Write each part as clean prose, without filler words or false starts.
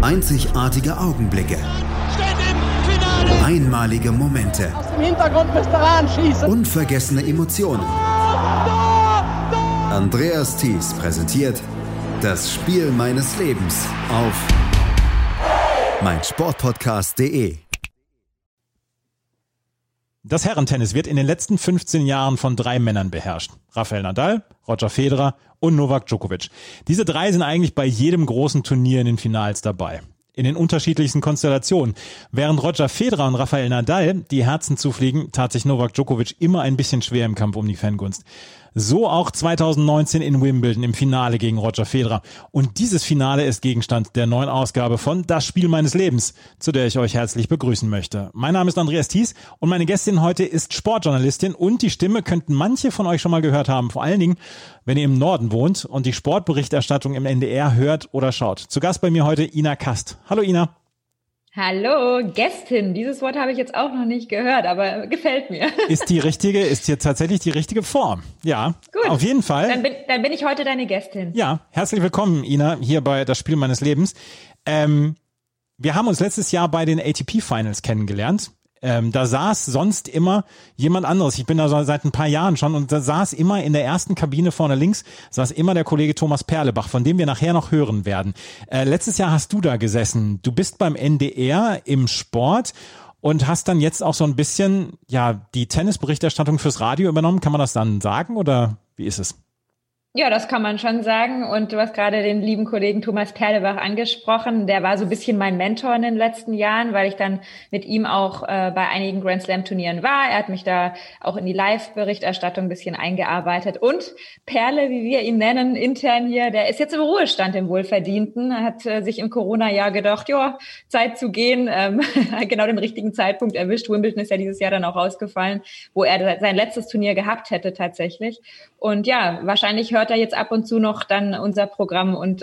Einzigartige Augenblicke. Einmalige Momente. Aus dem Hintergrund müsst ihr anschießen. Unvergessene Emotionen. Andreas Thies präsentiert das Spiel meines Lebens auf meinsportpodcast.de. Das Herrentennis wird in den letzten 15 Jahren von 3 Männern beherrscht. Rafael Nadal, Roger Federer und Novak Djokovic. Diese 3 sind eigentlich bei jedem großen Turnier in den Finals dabei. In den unterschiedlichsten Konstellationen. Während Roger Federer und Rafael Nadal die Herzen zufliegen, tat sich Novak Djokovic immer ein bisschen schwer im Kampf um die Fangunst. So auch 2019 in Wimbledon im Finale gegen Roger Federer. Und dieses Finale ist Gegenstand der neuen Ausgabe von Das Spiel meines Lebens, zu der ich euch herzlich begrüßen möchte. Mein Name ist Andreas Thies und meine Gästin heute ist Sportjournalistin und die Stimme könnten manche von euch schon mal gehört haben, vor allen Dingen, wenn ihr im Norden wohnt und die Sportberichterstattung im NDR hört oder schaut. Zu Gast bei mir heute Ina Kast. Hallo Ina. Hallo, Gästin. Dieses Wort habe ich jetzt auch noch nicht gehört, aber gefällt mir. Ist hier tatsächlich die richtige Form. Ja, gut. Auf jeden Fall. Dann bin ich heute deine Gästin. Ja, herzlich willkommen, Ina, hier bei Das Spiel meines Lebens. Wir haben uns letztes Jahr bei den ATP-Finals kennengelernt. Da saß sonst immer jemand anderes. Ich bin da seit ein paar Jahren schon und da saß immer in der ersten Kabine vorne links, saß immer der Kollege Thomas Perlebach, von dem wir nachher noch hören werden. Letztes Jahr hast du da gesessen. Du bist beim NDR im Sport und hast dann jetzt auch so ein bisschen, ja, die Tennisberichterstattung fürs Radio übernommen. Kann man das dann sagen oder wie ist es? Ja, das kann man schon sagen. Und du hast gerade den lieben Kollegen Thomas Perlebach angesprochen. Der war so ein bisschen mein Mentor in den letzten Jahren, weil ich dann mit ihm auch bei einigen Grand Slam Turnieren war. Er hat mich da auch in die Live-Berichterstattung ein bisschen eingearbeitet. Und Perle, wie wir ihn nennen, intern hier, der ist jetzt im Ruhestand, im Wohlverdienten. Er hat sich im Corona-Jahr gedacht, ja, Zeit zu gehen. Genau den richtigen Zeitpunkt erwischt. Wimbledon ist ja dieses Jahr dann auch ausgefallen, wo er sein letztes Turnier gehabt hätte tatsächlich. Und ja, wahrscheinlich hört er jetzt ab und zu noch dann unser Programm und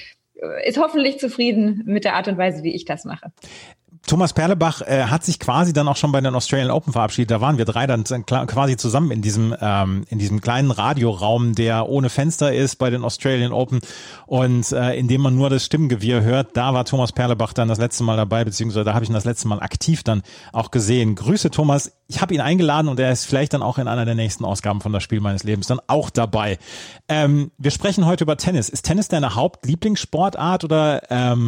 ist hoffentlich zufrieden mit der Art und Weise, wie ich das mache. Thomas Perlebach hat sich quasi dann auch schon bei den Australian Open verabschiedet. Da waren wir 3 dann quasi zusammen in diesem kleinen Radioraum, der ohne Fenster ist bei den Australian Open und in dem man nur das Stimmengewirr hört. Da war Thomas Perlebach dann das letzte Mal dabei, beziehungsweise da habe ich ihn das letzte Mal aktiv dann auch gesehen. Grüße Thomas. Ich habe ihn eingeladen und er ist vielleicht dann auch in einer der nächsten Ausgaben von Das Spiel meines Lebens dann auch dabei. Wir sprechen heute über Tennis. Ist Tennis deine Hauptlieblingssportart oder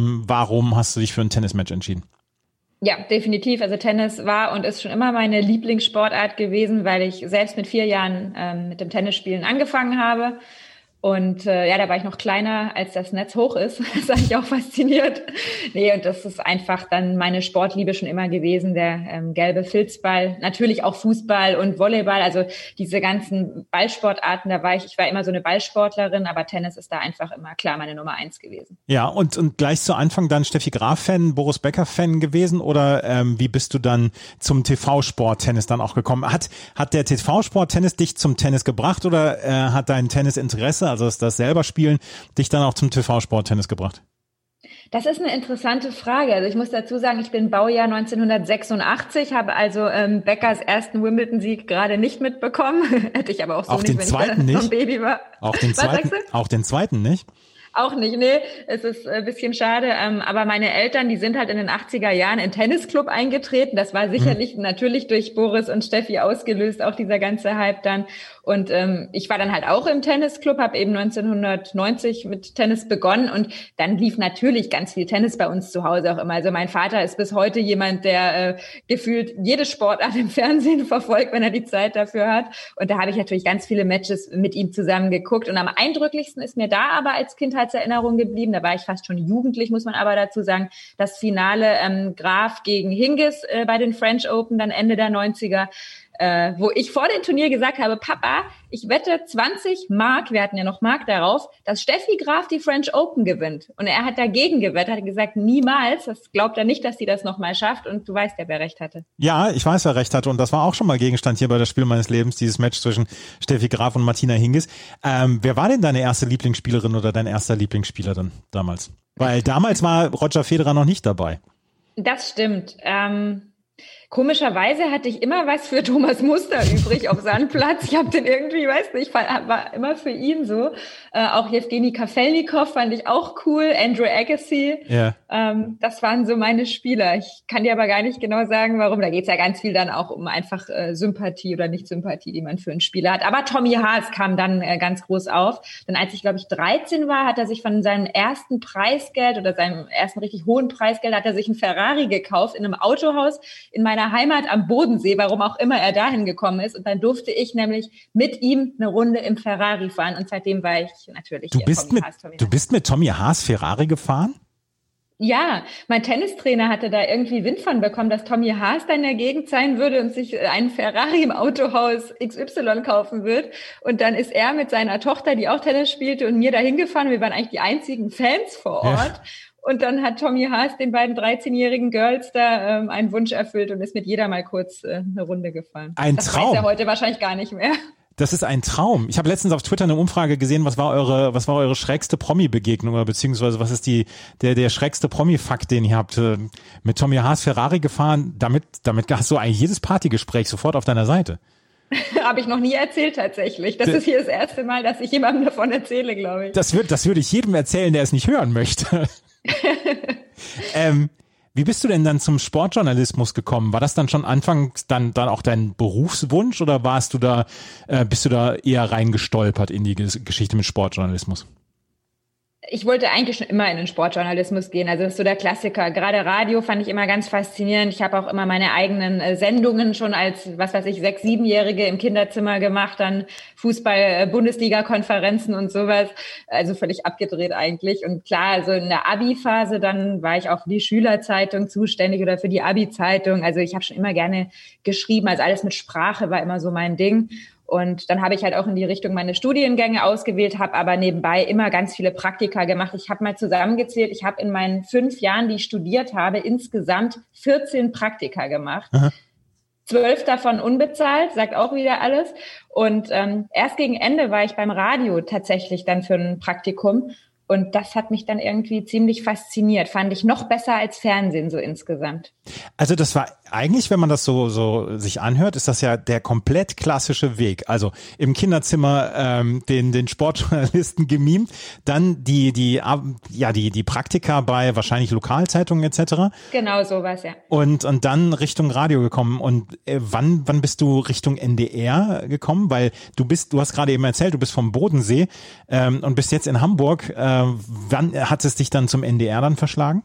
warum hast du dich für ein Tennismatch entschieden? Ja, definitiv. Also Tennis war und ist schon immer meine Lieblingssportart gewesen, weil ich selbst mit 4 Jahren mit dem Tennisspielen angefangen habe. Und ja, da war ich noch kleiner, als das Netz hoch ist. Das hat mich auch fasziniert. Nee, und das ist einfach dann meine Sportliebe schon immer gewesen, der gelbe Filzball. Natürlich auch Fußball und Volleyball, also diese ganzen Ballsportarten, da war ich war immer so eine Ballsportlerin, aber Tennis ist da einfach immer klar meine Nummer 1 gewesen. Ja, und gleich zu Anfang dann Steffi Graf-Fan, Boris Becker-Fan gewesen oder wie bist du dann zum TV-Sport-Tennis dann auch gekommen? Hat der TV-Sport-Tennis dich zum Tennis gebracht oder hat dein Tennisinteresse, also das selber Spielen, dich dann auch zum TV-Sport-Tennis gebracht? Das ist eine interessante Frage. Also ich muss dazu sagen, ich bin Baujahr 1986, habe also Beckers ersten Wimbledon-Sieg gerade nicht mitbekommen. Hätte ich aber auch so auch nicht, wenn ich noch ein Baby war. Auch den zweiten nicht? Auch nicht, nee, es ist ein bisschen schade, aber meine Eltern, die sind halt in den 80er Jahren in den Tennisclub eingetreten, das war sicherlich natürlich durch Boris und Steffi ausgelöst, auch dieser ganze Hype dann und ich war dann halt auch im Tennisclub, habe eben 1990 mit Tennis begonnen und dann lief natürlich ganz viel Tennis bei uns zu Hause auch immer, also mein Vater ist bis heute jemand, der gefühlt jede Sportart im Fernsehen verfolgt, wenn er die Zeit dafür hat und da habe ich natürlich ganz viele Matches mit ihm zusammen geguckt und am eindrücklichsten ist mir da aber als Kindheitserinnerung geblieben, da war ich fast schon jugendlich, muss man aber dazu sagen, das Finale Graf gegen Hingis bei den French Open, dann Ende der 90er, wo ich vor dem Turnier gesagt habe, Papa, ich wette 20 Mark, wir hatten ja noch Mark darauf, dass Steffi Graf die French Open gewinnt. Und er hat dagegen gewettet, hat gesagt, niemals, das glaubt er nicht, dass sie das nochmal schafft. Und du weißt ja, wer recht hatte. Ja, ich weiß, wer recht hatte. Und das war auch schon mal Gegenstand hier bei Das Spiel meines Lebens, dieses Match zwischen Steffi Graf und Martina Hingis. Wer war denn deine erste Lieblingsspielerin oder dein erster Lieblingsspieler dann damals? Weil damals war Roger Federer noch nicht dabei. Das stimmt. Komischerweise hatte ich immer was für Thomas Muster übrig auf Sandplatz. Ich habe den irgendwie, weiß nicht, war immer für ihn so. Auch Jewgeni Kafelnikov fand ich auch cool, Andrew Agassi. Ja. Das waren so meine Spieler. Ich kann dir aber gar nicht genau sagen, warum. Da geht's ja ganz viel dann auch um einfach Sympathie oder Nicht-Sympathie, die man für einen Spieler hat. Aber Tommy Haas kam dann ganz groß auf. Denn als ich, glaube ich, 13 war, hat er sich von seinem ersten Preisgeld oder seinem ersten richtig hohen Preisgeld, hat er sich einen Ferrari gekauft in einem Autohaus in meiner Heimat am Bodensee, warum auch immer er dahin gekommen ist. Und dann durfte ich nämlich mit ihm eine Runde im Ferrari fahren. Und seitdem war ich natürlich Du bist mit Tommy Haas Ferrari gefahren? Ja, mein Tennistrainer hatte da irgendwie Wind von bekommen, dass Tommy Haas da in der Gegend sein würde und sich einen Ferrari im Autohaus XY kaufen wird. Und dann ist er mit seiner Tochter, die auch Tennis spielte, und mir dahin gefahren. Wir waren eigentlich die einzigen Fans vor Ort. Ja. Und dann hat Tommy Haas den beiden 13-jährigen Girls da einen Wunsch erfüllt und ist mit jeder mal kurz eine Runde gefahren. Ein das Traum. Das weiß er heute wahrscheinlich gar nicht mehr. Das ist ein Traum. Ich habe letztens auf Twitter eine Umfrage gesehen, was war eure schrägste Promi-Begegnung oder beziehungsweise was ist der schrägste Promi-Fakt, den ihr habt? Mit Tommy Haas Ferrari gefahren, damit hast du eigentlich jedes Partygespräch sofort auf deiner Seite. Habe ich noch nie erzählt tatsächlich. Das ist hier das erste Mal, dass ich jemandem davon erzähle, glaube ich. Das würde ich jedem erzählen, der es nicht hören möchte. Wie bist du denn dann zum Sportjournalismus gekommen? War das dann schon anfangs dann auch dein Berufswunsch oder bist du da eher reingestolpert in die Geschichte mit Sportjournalismus? Ich wollte eigentlich schon immer in den Sportjournalismus gehen. Also das ist so der Klassiker. Gerade Radio fand ich immer ganz faszinierend. Ich habe auch immer meine eigenen Sendungen schon als, 6-, 7-Jährige im Kinderzimmer gemacht, dann Fußball-Bundesliga-Konferenzen und sowas. Also völlig abgedreht eigentlich. Und klar, also in der Abi-Phase, dann war ich auch für die Schülerzeitung zuständig oder für die Abi-Zeitung. Also ich habe schon immer gerne geschrieben. Also alles mit Sprache war immer so mein Ding. Und dann habe ich halt auch in die Richtung meine Studiengänge ausgewählt, habe aber nebenbei immer ganz viele Praktika gemacht. Ich habe mal zusammengezählt, ich habe in meinen 5 Jahren, die ich studiert habe, insgesamt 14 Praktika gemacht. Aha. 12 davon unbezahlt, sagt auch wieder alles. Und erst gegen Ende war ich beim Radio tatsächlich dann für ein Praktikum. Und das hat mich dann irgendwie ziemlich fasziniert. Fand ich noch besser als Fernsehen so insgesamt. Also das war eigentlich, wenn man das so sich anhört, ist das ja der komplett klassische Weg. Also im Kinderzimmer den Sportjournalisten gemimt, dann die Praktika bei wahrscheinlich Lokalzeitungen etc. Genau sowas, ja. Und dann Richtung Radio gekommen. Und wann bist du Richtung NDR gekommen? Weil du hast gerade eben erzählt, du bist vom Bodensee und bist jetzt in Hamburg. Wann hat es dich dann zum NDR dann verschlagen?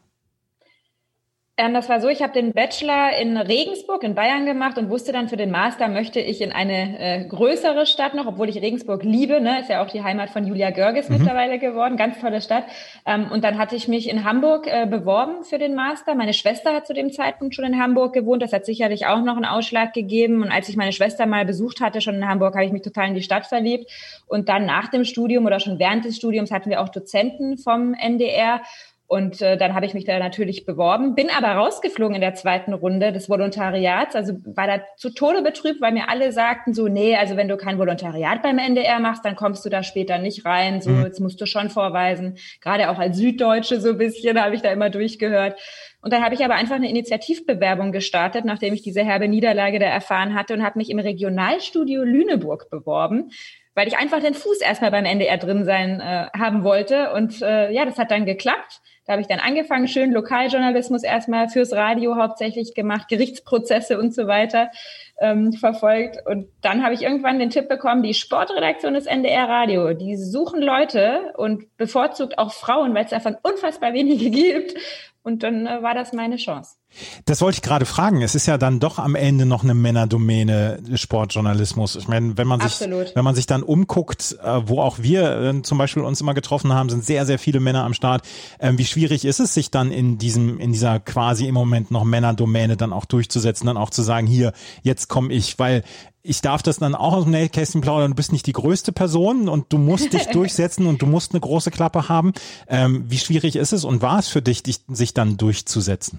Das war so, ich habe den Bachelor in Regensburg in Bayern gemacht und wusste dann, für den Master möchte ich in eine größere Stadt noch, obwohl ich Regensburg liebe, ne, ist ja auch die Heimat von Julia Görges mittlerweile geworden, ganz tolle Stadt. Und dann hatte ich mich in Hamburg beworben für den Master. Meine Schwester hat zu dem Zeitpunkt schon in Hamburg gewohnt, das hat sicherlich auch noch einen Ausschlag gegeben. Und als ich meine Schwester mal besucht hatte, schon in Hamburg, habe ich mich total in die Stadt verliebt. Und dann nach dem Studium oder schon während des Studiums hatten wir auch Dozenten vom NDR. Und dann habe ich mich da natürlich beworben, bin aber rausgeflogen in der 2. Runde des Volontariats, also war da zu Tode betrübt, weil mir alle sagten so, nee, also wenn du kein Volontariat beim NDR machst, dann kommst du da später nicht rein, so jetzt musst du schon vorweisen, gerade auch als Süddeutsche so ein bisschen, habe ich da immer durchgehört. Und dann habe ich aber einfach eine Initiativbewerbung gestartet, nachdem ich diese herbe Niederlage da erfahren hatte, und habe mich im Regionalstudio Lüneburg beworben, weil ich einfach den Fuß erstmal beim NDR drin sein haben wollte. Und das hat dann geklappt. Da habe ich dann angefangen, schön Lokaljournalismus erstmal fürs Radio hauptsächlich gemacht, Gerichtsprozesse und so weiter verfolgt. Und dann habe ich irgendwann den Tipp bekommen, die Sportredaktion des NDR Radio, die suchen Leute und bevorzugt auch Frauen, weil es davon unfassbar wenige gibt. Und dann war das meine Chance. Das wollte ich gerade fragen. Es ist ja dann doch am Ende noch eine Männerdomäne, Sportjournalismus. Ich meine, wenn man sich dann umguckt, wo auch wir zum Beispiel uns immer getroffen haben, sind sehr, sehr viele Männer am Start. Wie schwierig ist es, sich dann in dieser quasi im Moment noch Männerdomäne dann auch durchzusetzen, dann auch zu sagen, hier, jetzt komme ich, weil ich darf das dann auch aus dem Nähkästchen plaudern, du bist nicht die größte Person und du musst dich durchsetzen und du musst eine große Klappe haben. Wie schwierig ist es und war es für dich, sich dann durchzusetzen?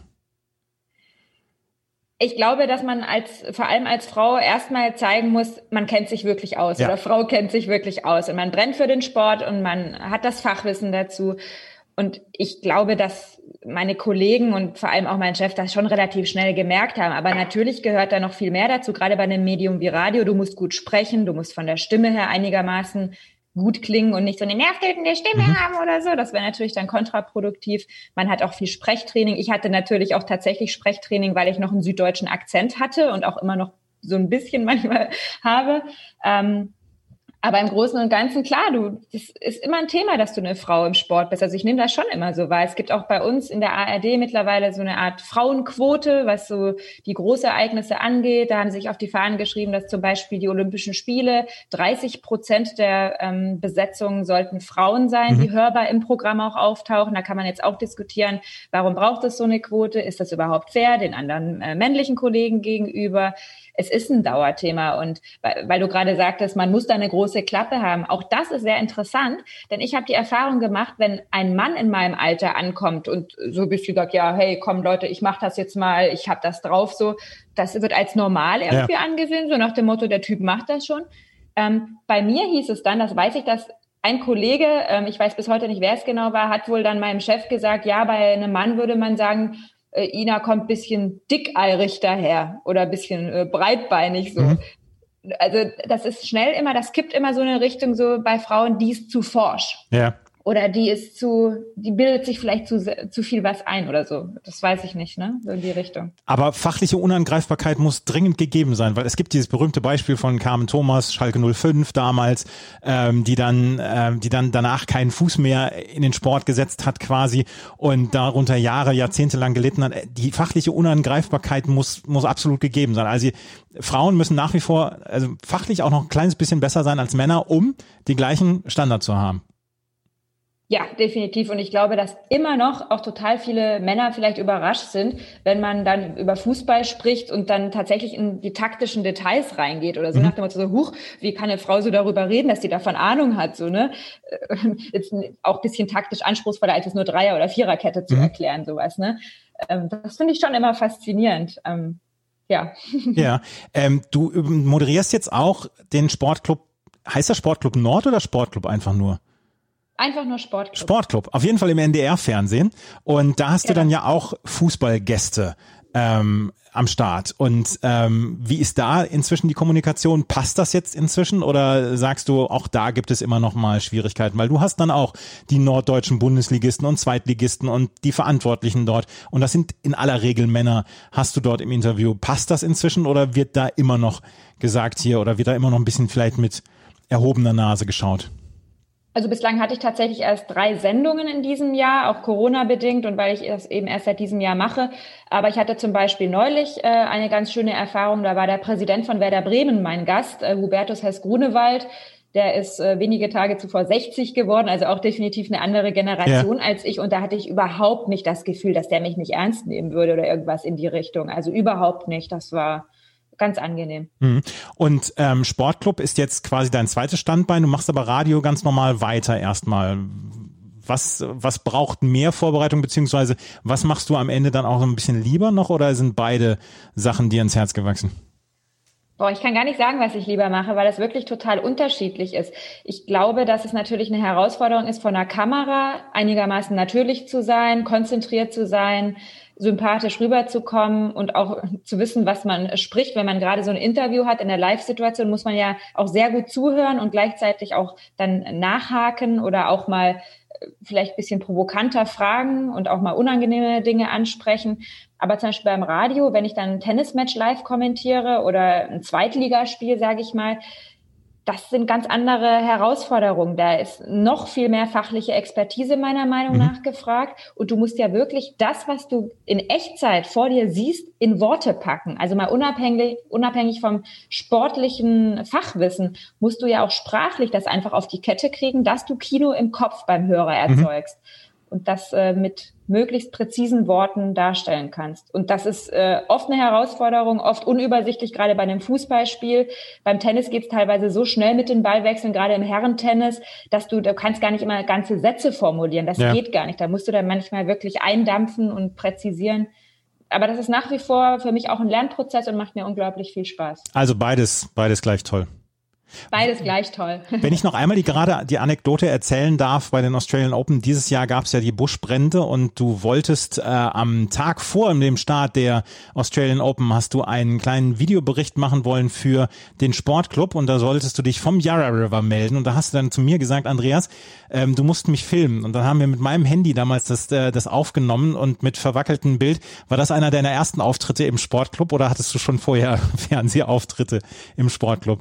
Ich glaube, dass man vor allem als Frau erstmal zeigen muss, man kennt sich wirklich aus, oder Frau kennt sich wirklich aus und man brennt für den Sport und man hat das Fachwissen dazu. Und ich glaube, dass meine Kollegen und vor allem auch mein Chef das schon relativ schnell gemerkt haben. Aber natürlich gehört da noch viel mehr dazu, gerade bei einem Medium wie Radio. Du musst gut sprechen, du musst von der Stimme her einigermaßen gut klingen und nicht so eine nervtötende Stimme haben oder so. Das wäre natürlich dann kontraproduktiv. Man hat auch viel Sprechtraining. Ich hatte natürlich auch tatsächlich Sprechtraining, weil ich noch einen süddeutschen Akzent hatte und auch immer noch so ein bisschen manchmal habe. Aber im Großen und Ganzen, klar, das ist immer ein Thema, dass du eine Frau im Sport bist. Also ich nehme das schon immer so wahr. Es gibt auch bei uns in der ARD mittlerweile so eine Art Frauenquote, was so die Großereignisse angeht. Da haben sie sich auf die Fahnen geschrieben, dass zum Beispiel die Olympischen Spiele 30% der Besetzungen sollten Frauen sein, die hörbar im Programm auch auftauchen. Da kann man jetzt auch diskutieren, warum braucht es so eine Quote? Ist das überhaupt fair den anderen männlichen Kollegen gegenüber? Es ist ein Dauerthema und weil du gerade sagtest, man muss da eine große Klappe haben. Auch das ist sehr interessant, denn ich habe die Erfahrung gemacht, wenn ein Mann in meinem Alter ankommt und so ein bisschen sagt, ja, hey, komm Leute, ich mache das jetzt mal, ich habe das drauf, so, das wird als normal irgendwie angesehen, so nach dem Motto, der Typ macht das schon. Bei mir hieß es dann, das weiß ich, dass ein Kollege, ich weiß bis heute nicht, wer es genau war, hat wohl dann meinem Chef gesagt, ja, bei einem Mann würde man sagen, Ina kommt ein bisschen dickeirig daher oder ein bisschen breitbeinig so. Also das ist schnell immer, das kippt immer so eine Richtung so bei Frauen, die ist zu forsch. Ja. Oder die bildet sich vielleicht zu viel was ein oder so. Das weiß ich nicht, ne? So in die Richtung. Aber fachliche Unangreifbarkeit muss dringend gegeben sein, weil es gibt dieses berühmte Beispiel von Carmen Thomas, Schalke 05 damals, die dann danach keinen Fuß mehr in den Sport gesetzt hat quasi und darunter Jahrzehnte lang gelitten hat. Die fachliche Unangreifbarkeit muss absolut gegeben sein. Also Frauen müssen nach wie vor, also fachlich auch noch ein kleines bisschen besser sein als Männer, um die gleichen Standards zu haben. Ja, definitiv. Und ich glaube, dass immer noch auch total viele Männer vielleicht überrascht sind, wenn man dann über Fußball spricht und dann tatsächlich in die taktischen Details reingeht oder so nach dem Motto so, huch, wie kann eine Frau so darüber reden, dass sie davon Ahnung hat, so, ne? Jetzt auch ein bisschen taktisch anspruchsvoller, als es nur Dreier- oder Viererkette zu erklären, sowas, ne? Das finde ich schon immer faszinierend. Ja. Ja, du moderierst jetzt auch den Sportclub, heißt der Sportclub Nord oder Sportclub einfach nur? Einfach nur Sportclub. Sportclub, auf jeden Fall im NDR-Fernsehen. Und da hast du dann ja auch Fußballgäste am Start. Und wie ist da inzwischen die Kommunikation? Passt das jetzt inzwischen oder sagst du, auch da gibt es immer noch mal Schwierigkeiten? Weil du hast dann auch die norddeutschen Bundesligisten und Zweitligisten und die Verantwortlichen dort. Und das sind in aller Regel Männer. Hast du dort im Interview? Passt das inzwischen oder wird da immer noch gesagt hier oder wird da immer noch ein bisschen vielleicht mit erhobener Nase geschaut? Also bislang hatte ich tatsächlich erst 3 Sendungen in diesem Jahr, auch Corona-bedingt und weil ich das eben erst seit diesem Jahr mache. Aber ich hatte zum Beispiel neulich eine ganz schöne Erfahrung, da war der Präsident von Werder Bremen mein Gast, Hubertus Hess-Grunewald. Der ist wenige Tage zuvor 60 geworden, also auch definitiv eine andere Generation als ich. Und da hatte ich überhaupt nicht das Gefühl, dass der mich nicht ernst nehmen würde oder irgendwas in die Richtung. Also überhaupt nicht, das war ganz angenehm. Und Sportclub ist jetzt quasi dein zweites Standbein. Du machst aber Radio ganz normal weiter erstmal. Was braucht mehr Vorbereitung, beziehungsweise was machst du am Ende dann auch so ein bisschen lieber noch oder sind beide Sachen dir ins Herz gewachsen? Boah, ich kann gar nicht sagen, was ich lieber mache, weil das wirklich total unterschiedlich ist. Ich glaube, dass es natürlich eine Herausforderung ist, vor einer Kamera einigermaßen natürlich zu sein, konzentriert zu sein, sympathisch rüberzukommen und auch zu wissen, was man spricht. Wenn man gerade so ein Interview hat in der Live-Situation, muss man ja auch sehr gut zuhören und gleichzeitig auch dann nachhaken oder auch mal vielleicht ein bisschen provokanter fragen und auch mal unangenehme Dinge ansprechen. Aber zum Beispiel beim Radio, wenn ich dann ein Tennismatch live kommentiere oder ein Zweitligaspiel, sage ich mal, das sind ganz andere Herausforderungen. Da ist noch viel mehr fachliche Expertise meiner Meinung nach gefragt. Und du musst ja wirklich das, was du in Echtzeit vor dir siehst, in Worte packen. Also mal unabhängig vom sportlichen Fachwissen, musst du ja auch sprachlich das einfach auf die Kette kriegen, dass du Kino im Kopf beim Hörer erzeugst. Und das mit möglichst präzisen Worten darstellen kannst. Und das ist oft eine Herausforderung, oft unübersichtlich, gerade bei einem Fußballspiel. Beim Tennis geht's teilweise so schnell mit den Ballwechseln, gerade im Herrentennis, dass du kannst gar nicht immer ganze Sätze formulieren. Das geht gar nicht. Da musst du dann manchmal wirklich eindampfen und präzisieren. Aber das ist nach wie vor für mich auch ein Lernprozess und macht mir unglaublich viel Spaß. Also beides gleich toll. Beides gleich toll. Wenn ich noch einmal die Anekdote erzählen darf, bei den Australian Open, dieses Jahr gab es ja die Buschbrände und du wolltest am Tag vor dem Start der Australian Open hast du einen kleinen Videobericht machen wollen für den Sportclub und da solltest du dich vom Yarra River melden und da hast du dann zu mir gesagt, Andreas, du musst mich filmen und dann haben wir mit meinem Handy damals das aufgenommen und mit verwackeltem Bild. War das einer deiner ersten Auftritte im Sportclub oder hattest du schon vorher Fernsehauftritte im Sportclub?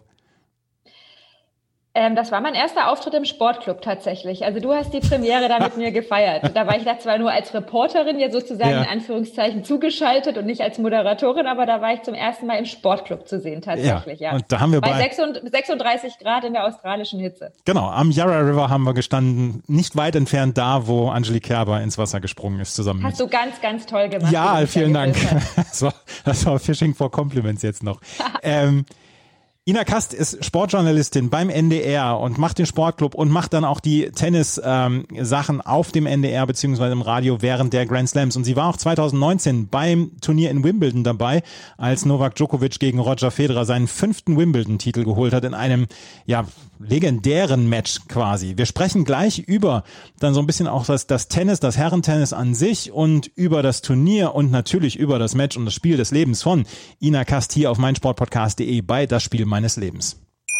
Das war mein erster Auftritt im Sportclub tatsächlich. Also du hast die Premiere da mit mir gefeiert. Da war ich da zwar nur als Reporterin ja sozusagen in Anführungszeichen zugeschaltet und nicht als Moderatorin, aber da war ich zum ersten Mal im Sportclub zu sehen tatsächlich. Ja. Und da haben wir bei 36 Grad in der australischen Hitze. Genau, am Yarra River haben wir gestanden, nicht weit entfernt da, wo Angelique Kerber ins Wasser gesprungen ist zusammen. Hast du ganz, ganz toll gemacht. Ja, vielen Dank. Das war Fishing for Compliments jetzt noch. Ina Kast ist Sportjournalistin beim NDR und macht den Sportclub und macht dann auch die Tennis-Sachen auf dem NDR beziehungsweise im Radio während der Grand Slams. Und sie war auch 2019 beim Turnier in Wimbledon dabei, als Novak Djokovic gegen Roger Federer seinen 5. Wimbledon-Titel geholt hat in einem legendären Match quasi. Wir sprechen gleich über dann so ein bisschen auch das Tennis, das Herrentennis an sich und über das Turnier und natürlich über das Match und das Spiel des Lebens von Ina Kast hier auf meinsportpodcast.de bei Das Spiel meines Lebens.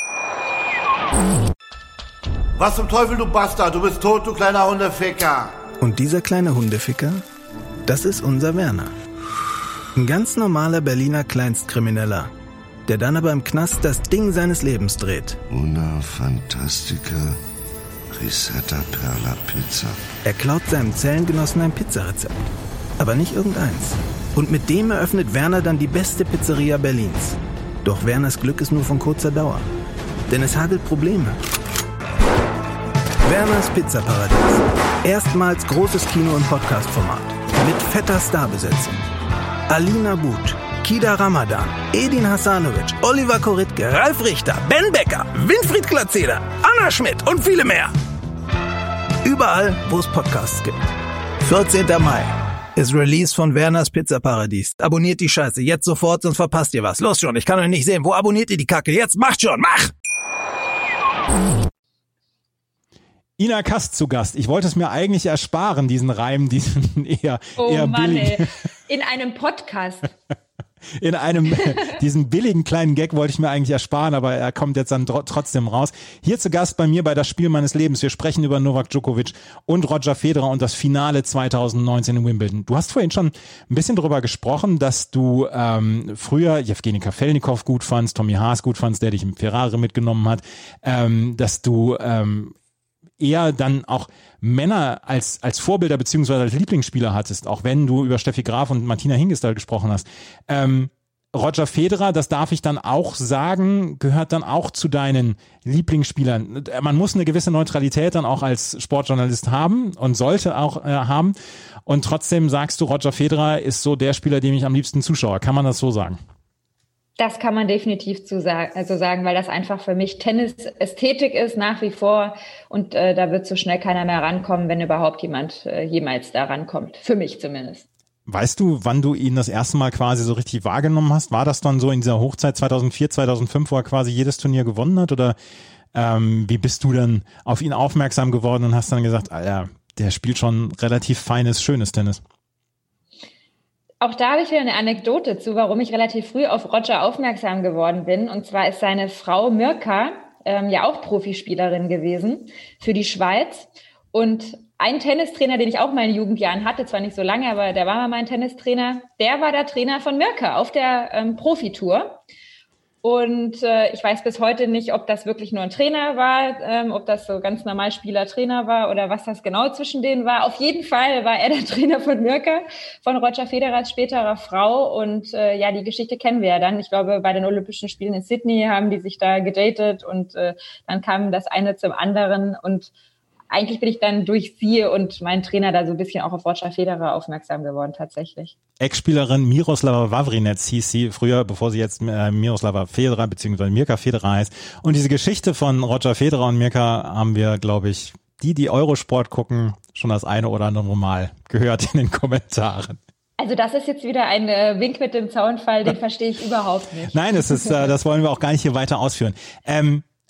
Was zum Teufel, du Bastard? Du bist tot, du kleiner Hundeficker. Und dieser kleine Hundeficker, das ist unser Werner. Ein ganz normaler Berliner Kleinstkrimineller, der dann aber im Knast das Ding seines Lebens dreht. Una Fantastica Risetta Perla Pizza. Er klaut seinem Zellengenossen ein Pizzarezept. Aber nicht irgendeins. Und mit dem eröffnet Werner dann die beste Pizzeria Berlins. Doch Werners Glück ist nur von kurzer Dauer. Denn es hagelt Probleme. Werners Pizzaparadies. Erstmals großes Kino- und Podcast-Format. Mit fetter Starbesetzung. Alina But, Kida Ramadan, Edin Hasanovic, Oliver Koritke, Ralf Richter, Ben Becker, Winfried Glatzeder, Anna Schmidt und viele mehr. Überall, wo es Podcasts gibt. 14. Mai. Ist Release von Werners Pizzaparadies. Abonniert die Scheiße jetzt sofort, sonst verpasst ihr was. Los schon, ich kann euch nicht sehen. Wo abonniert ihr die Kacke? Jetzt macht schon, mach! Ina Kast zu Gast. Ich wollte es mir eigentlich ersparen, diesen Reim, diesen eher Mann, billig. ey. In einem Podcast. In diesen billigen kleinen Gag wollte ich mir eigentlich ersparen, aber er kommt jetzt dann trotzdem raus. Hier zu Gast bei mir bei Das Spiel meines Lebens. Wir sprechen über Novak Djokovic und Roger Federer und das Finale 2019 in Wimbledon. Du hast vorhin schon ein bisschen drüber gesprochen, dass du früher Jewgeni Kafelnikov gut fandst, Tommy Haas gut fandst, der dich im Ferrari mitgenommen hat, dass du eher dann auch Männer als Vorbilder beziehungsweise als Lieblingsspieler hattest, auch wenn du über Steffi Graf und Martina Hingis gesprochen hast. Roger Federer, das darf ich dann auch sagen, gehört dann auch zu deinen Lieblingsspielern. Man muss eine gewisse Neutralität dann auch als Sportjournalist haben und sollte auch haben. Und trotzdem sagst du, Roger Federer ist so der Spieler, dem ich am liebsten zuschaue. Kann man das so sagen? Das kann man definitiv sagen, weil das einfach für mich Tennis-Ästhetik ist nach wie vor und da wird so schnell keiner mehr rankommen, wenn überhaupt jemand jemals da rankommt. Für mich zumindest. Weißt du, wann du ihn das erste Mal quasi so richtig wahrgenommen hast? War das dann so in dieser Hochzeit 2004, 2005, wo er quasi jedes Turnier gewonnen hat? Oder wie bist du dann auf ihn aufmerksam geworden und hast dann gesagt, Alter, der spielt schon relativ feines, schönes Tennis? Auch da habe ich wieder eine Anekdote zu, warum ich relativ früh auf Roger aufmerksam geworden bin. Und zwar ist seine Frau Mirka ja auch Profispielerin gewesen für die Schweiz. Und ein Tennistrainer, den ich auch in meinen Jugendjahren hatte, zwar nicht so lange, aber der war mal mein Tennistrainer, der war der Trainer von Mirka auf der Profitour. Und ich weiß bis heute nicht, ob das wirklich nur ein Trainer war, ob das so ganz normal Spieler-Trainer war oder was das genau zwischen denen war. Auf jeden Fall war er der Trainer von Mirka, von Roger Federers späterer Frau. Und ja, die Geschichte kennen wir ja dann. Ich glaube, bei den Olympischen Spielen in Sydney haben die sich da gedatet und dann kam das eine zum anderen. Und eigentlich bin ich dann durch sie und meinen Trainer da so ein bisschen auch auf Roger Federer aufmerksam geworden, tatsächlich. Ex-Spielerin Miroslava Wawrinec hieß sie früher, bevor sie jetzt Miroslava Federer bzw. Mirka Federer heißt. Und diese Geschichte von Roger Federer und Mirka haben wir, glaube ich, die Eurosport gucken, schon das eine oder andere Mal gehört in den Kommentaren. Also das ist jetzt wieder ein Wink mit dem Zaunfall, den verstehe ich überhaupt nicht. Nein, das wollen wir auch gar nicht hier weiter ausführen.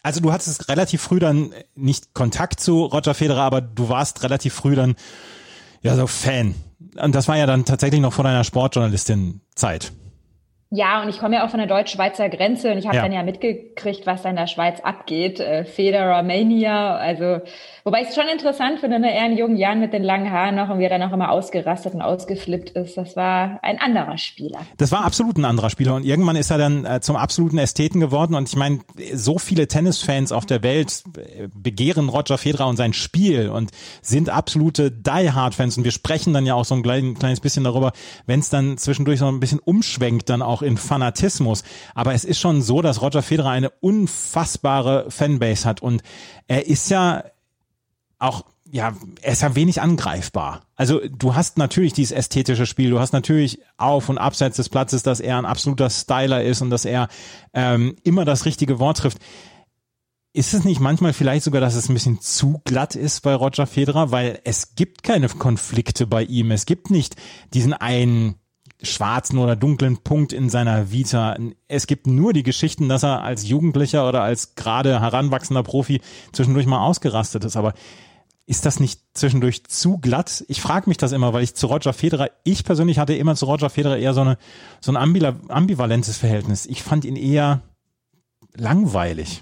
Also du hattest relativ früh dann nicht Kontakt zu Roger Federer, aber du warst relativ früh dann ja so Fan. Und das war ja dann tatsächlich noch vor deiner Sportjournalistin-Zeit. Ja, und ich komme ja auch von der deutsch-schweizer Grenze und ich habe dann ja mitgekriegt, was da in der Schweiz abgeht. Federer Mania, also wobei ich es schon interessant finde, ne, er in jungen Jahren mit den langen Haaren noch und wie er dann auch immer ausgerastet und ausgeflippt ist. Das war ein anderer Spieler. Das war absolut ein anderer Spieler und irgendwann ist er dann zum absoluten Ästheten geworden und ich meine, so viele Tennisfans auf der Welt begehren Roger Federer und sein Spiel und sind absolute Die-Hard-Fans und wir sprechen dann ja auch so ein kleines bisschen darüber, wenn es dann zwischendurch so ein bisschen umschwenkt, dann auch in Fanatismus. Aber es ist schon so, dass Roger Federer eine unfassbare Fanbase hat und er ist ja auch, ja, er ist ja wenig angreifbar. Also du hast natürlich dieses ästhetische Spiel, du hast natürlich auf- und abseits des Platzes, dass er ein absoluter Styler ist und dass er immer das richtige Wort trifft. Ist es nicht manchmal vielleicht sogar, dass es ein bisschen zu glatt ist bei Roger Federer, weil es gibt keine Konflikte bei ihm, es gibt nicht diesen einen schwarzen oder dunklen Punkt in seiner Vita. Es gibt nur die Geschichten, dass er als Jugendlicher oder als gerade heranwachsender Profi zwischendurch mal ausgerastet ist. Aber ist das nicht zwischendurch zu glatt? Ich frage mich das immer, weil ich persönlich hatte immer zu Roger Federer eher so ein ambivalentes Verhältnis. Ich fand ihn eher langweilig.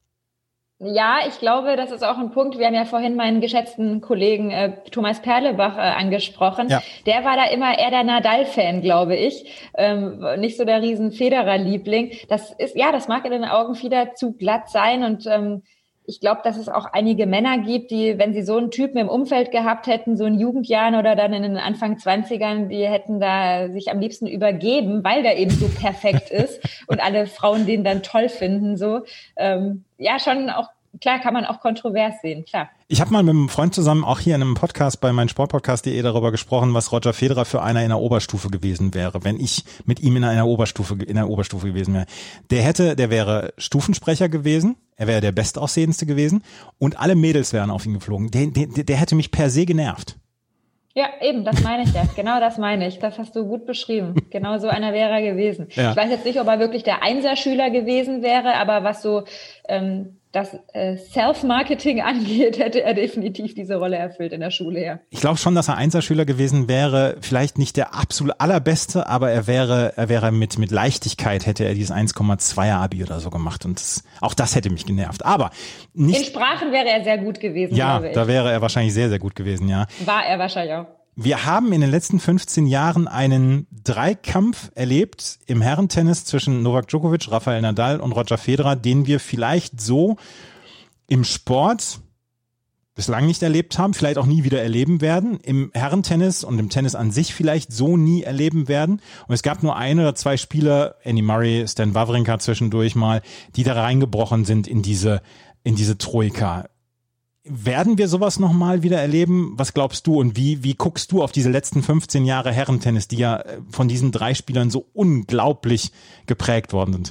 Ja, ich glaube, das ist auch ein Punkt. Wir haben ja vorhin meinen geschätzten Kollegen Thomas Perlebach angesprochen. Ja. Der war da immer eher der Nadal-Fan, glaube ich. Nicht so der riesen Federer-Liebling. Das mag in den Augen vieler zu glatt sein und ich glaube, dass es auch einige Männer gibt, die, wenn sie so einen Typen im Umfeld gehabt hätten, so in Jugendjahren oder dann in den Anfang 20ern, die hätten da sich am liebsten übergeben, weil der eben so perfekt ist und alle Frauen den dann toll finden, so. Ja, schon auch, klar, kann man auch kontrovers sehen, klar. Ich habe mal mit einem Freund zusammen auch hier in einem Podcast bei meinsportpodcast.de darüber gesprochen, was Roger Federer für einer in der Oberstufe gewesen wäre, wenn ich mit ihm in der Oberstufe gewesen wäre. Der wäre Stufensprecher gewesen, er wäre der Bestaussehendste gewesen und alle Mädels wären auf ihn geflogen. Der hätte mich per se genervt. Ja, eben, das meine ich ja. Genau das meine ich. Das hast du gut beschrieben. Genau so einer wäre er gewesen. Ja. Ich weiß jetzt nicht, ob er wirklich der Einserschüler gewesen wäre, aber was so das Self-Marketing angeht, hätte er definitiv diese Rolle erfüllt in der Schule, ja. Ich glaube schon, dass er Einserschüler gewesen wäre, vielleicht nicht der absolut allerbeste, aber er wäre mit Leichtigkeit hätte er dieses 1,2er Abi oder so gemacht und auch das hätte mich genervt. Aber nicht. In Sprachen wäre er sehr gut gewesen, glaube ich. Ja, da wäre er wahrscheinlich sehr, sehr gut gewesen, ja. War er wahrscheinlich auch. Wir haben in den letzten 15 Jahren einen Dreikampf erlebt im Herrentennis zwischen Novak Djokovic, Rafael Nadal und Roger Federer, den wir vielleicht so im Sport bislang nicht erlebt haben, vielleicht auch nie wieder erleben werden, im Herrentennis und im Tennis an sich vielleicht so nie erleben werden. Und es gab nur ein oder zwei Spieler, Andy Murray, Stan Wawrinka zwischendurch mal, die da reingebrochen sind in diese Troika. Werden wir sowas nochmal wieder erleben? Was glaubst du und wie guckst du auf diese letzten 15 Jahre Herrentennis, die ja von diesen drei Spielern so unglaublich geprägt worden sind?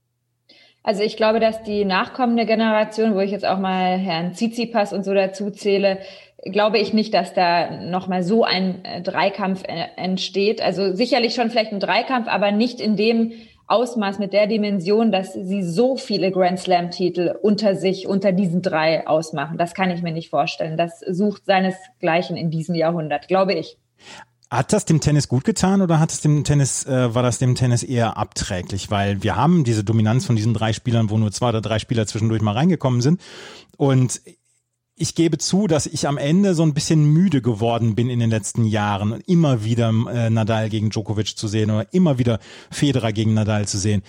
Also ich glaube, dass die nachkommende Generation, wo ich jetzt auch mal Herrn Tsitsipas und so dazu zähle, glaube ich nicht, dass da nochmal so ein Dreikampf entsteht. Also sicherlich schon vielleicht ein Dreikampf, aber nicht in dem Ausmaß, mit der Dimension, dass sie so viele Grand-Slam-Titel unter diesen drei ausmachen. Das kann ich mir nicht vorstellen. Das sucht seinesgleichen in diesem Jahrhundert, glaube ich. Hat das dem Tennis gut getan oder war das dem Tennis eher abträglich? Weil wir haben diese Dominanz von diesen drei Spielern, wo nur 2 oder 3 Spieler zwischendurch mal reingekommen sind. Und ich gebe zu, dass ich am Ende so ein bisschen müde geworden bin in den letzten Jahren und immer wieder Nadal gegen Djokovic zu sehen oder immer wieder Federer gegen Nadal zu sehen.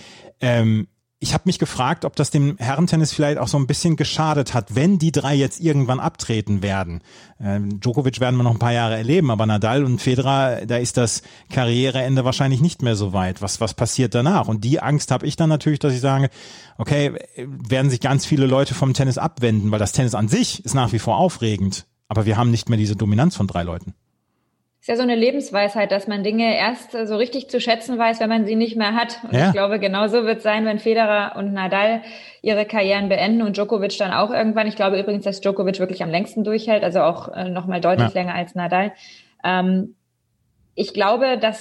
Ich habe mich gefragt, ob das dem Herrentennis vielleicht auch so ein bisschen geschadet hat, wenn die drei jetzt irgendwann abtreten werden. Djokovic werden wir noch ein paar Jahre erleben, aber Nadal und Federer, da ist das Karriereende wahrscheinlich nicht mehr so weit. Was passiert danach? Und die Angst habe ich dann natürlich, dass ich sage, okay, werden sich ganz viele Leute vom Tennis abwenden, weil das Tennis an sich ist nach wie vor aufregend, aber wir haben nicht mehr diese Dominanz von 3 Leuten. Ist ja so eine Lebensweisheit, dass man Dinge erst so richtig zu schätzen weiß, wenn man sie nicht mehr hat. Und ja. Ich glaube, genauso wird es sein, wenn Federer und Nadal ihre Karrieren beenden und Djokovic dann auch irgendwann. Ich glaube übrigens, dass Djokovic wirklich am längsten durchhält, also auch noch mal deutlich länger als Nadal. Ich glaube, dass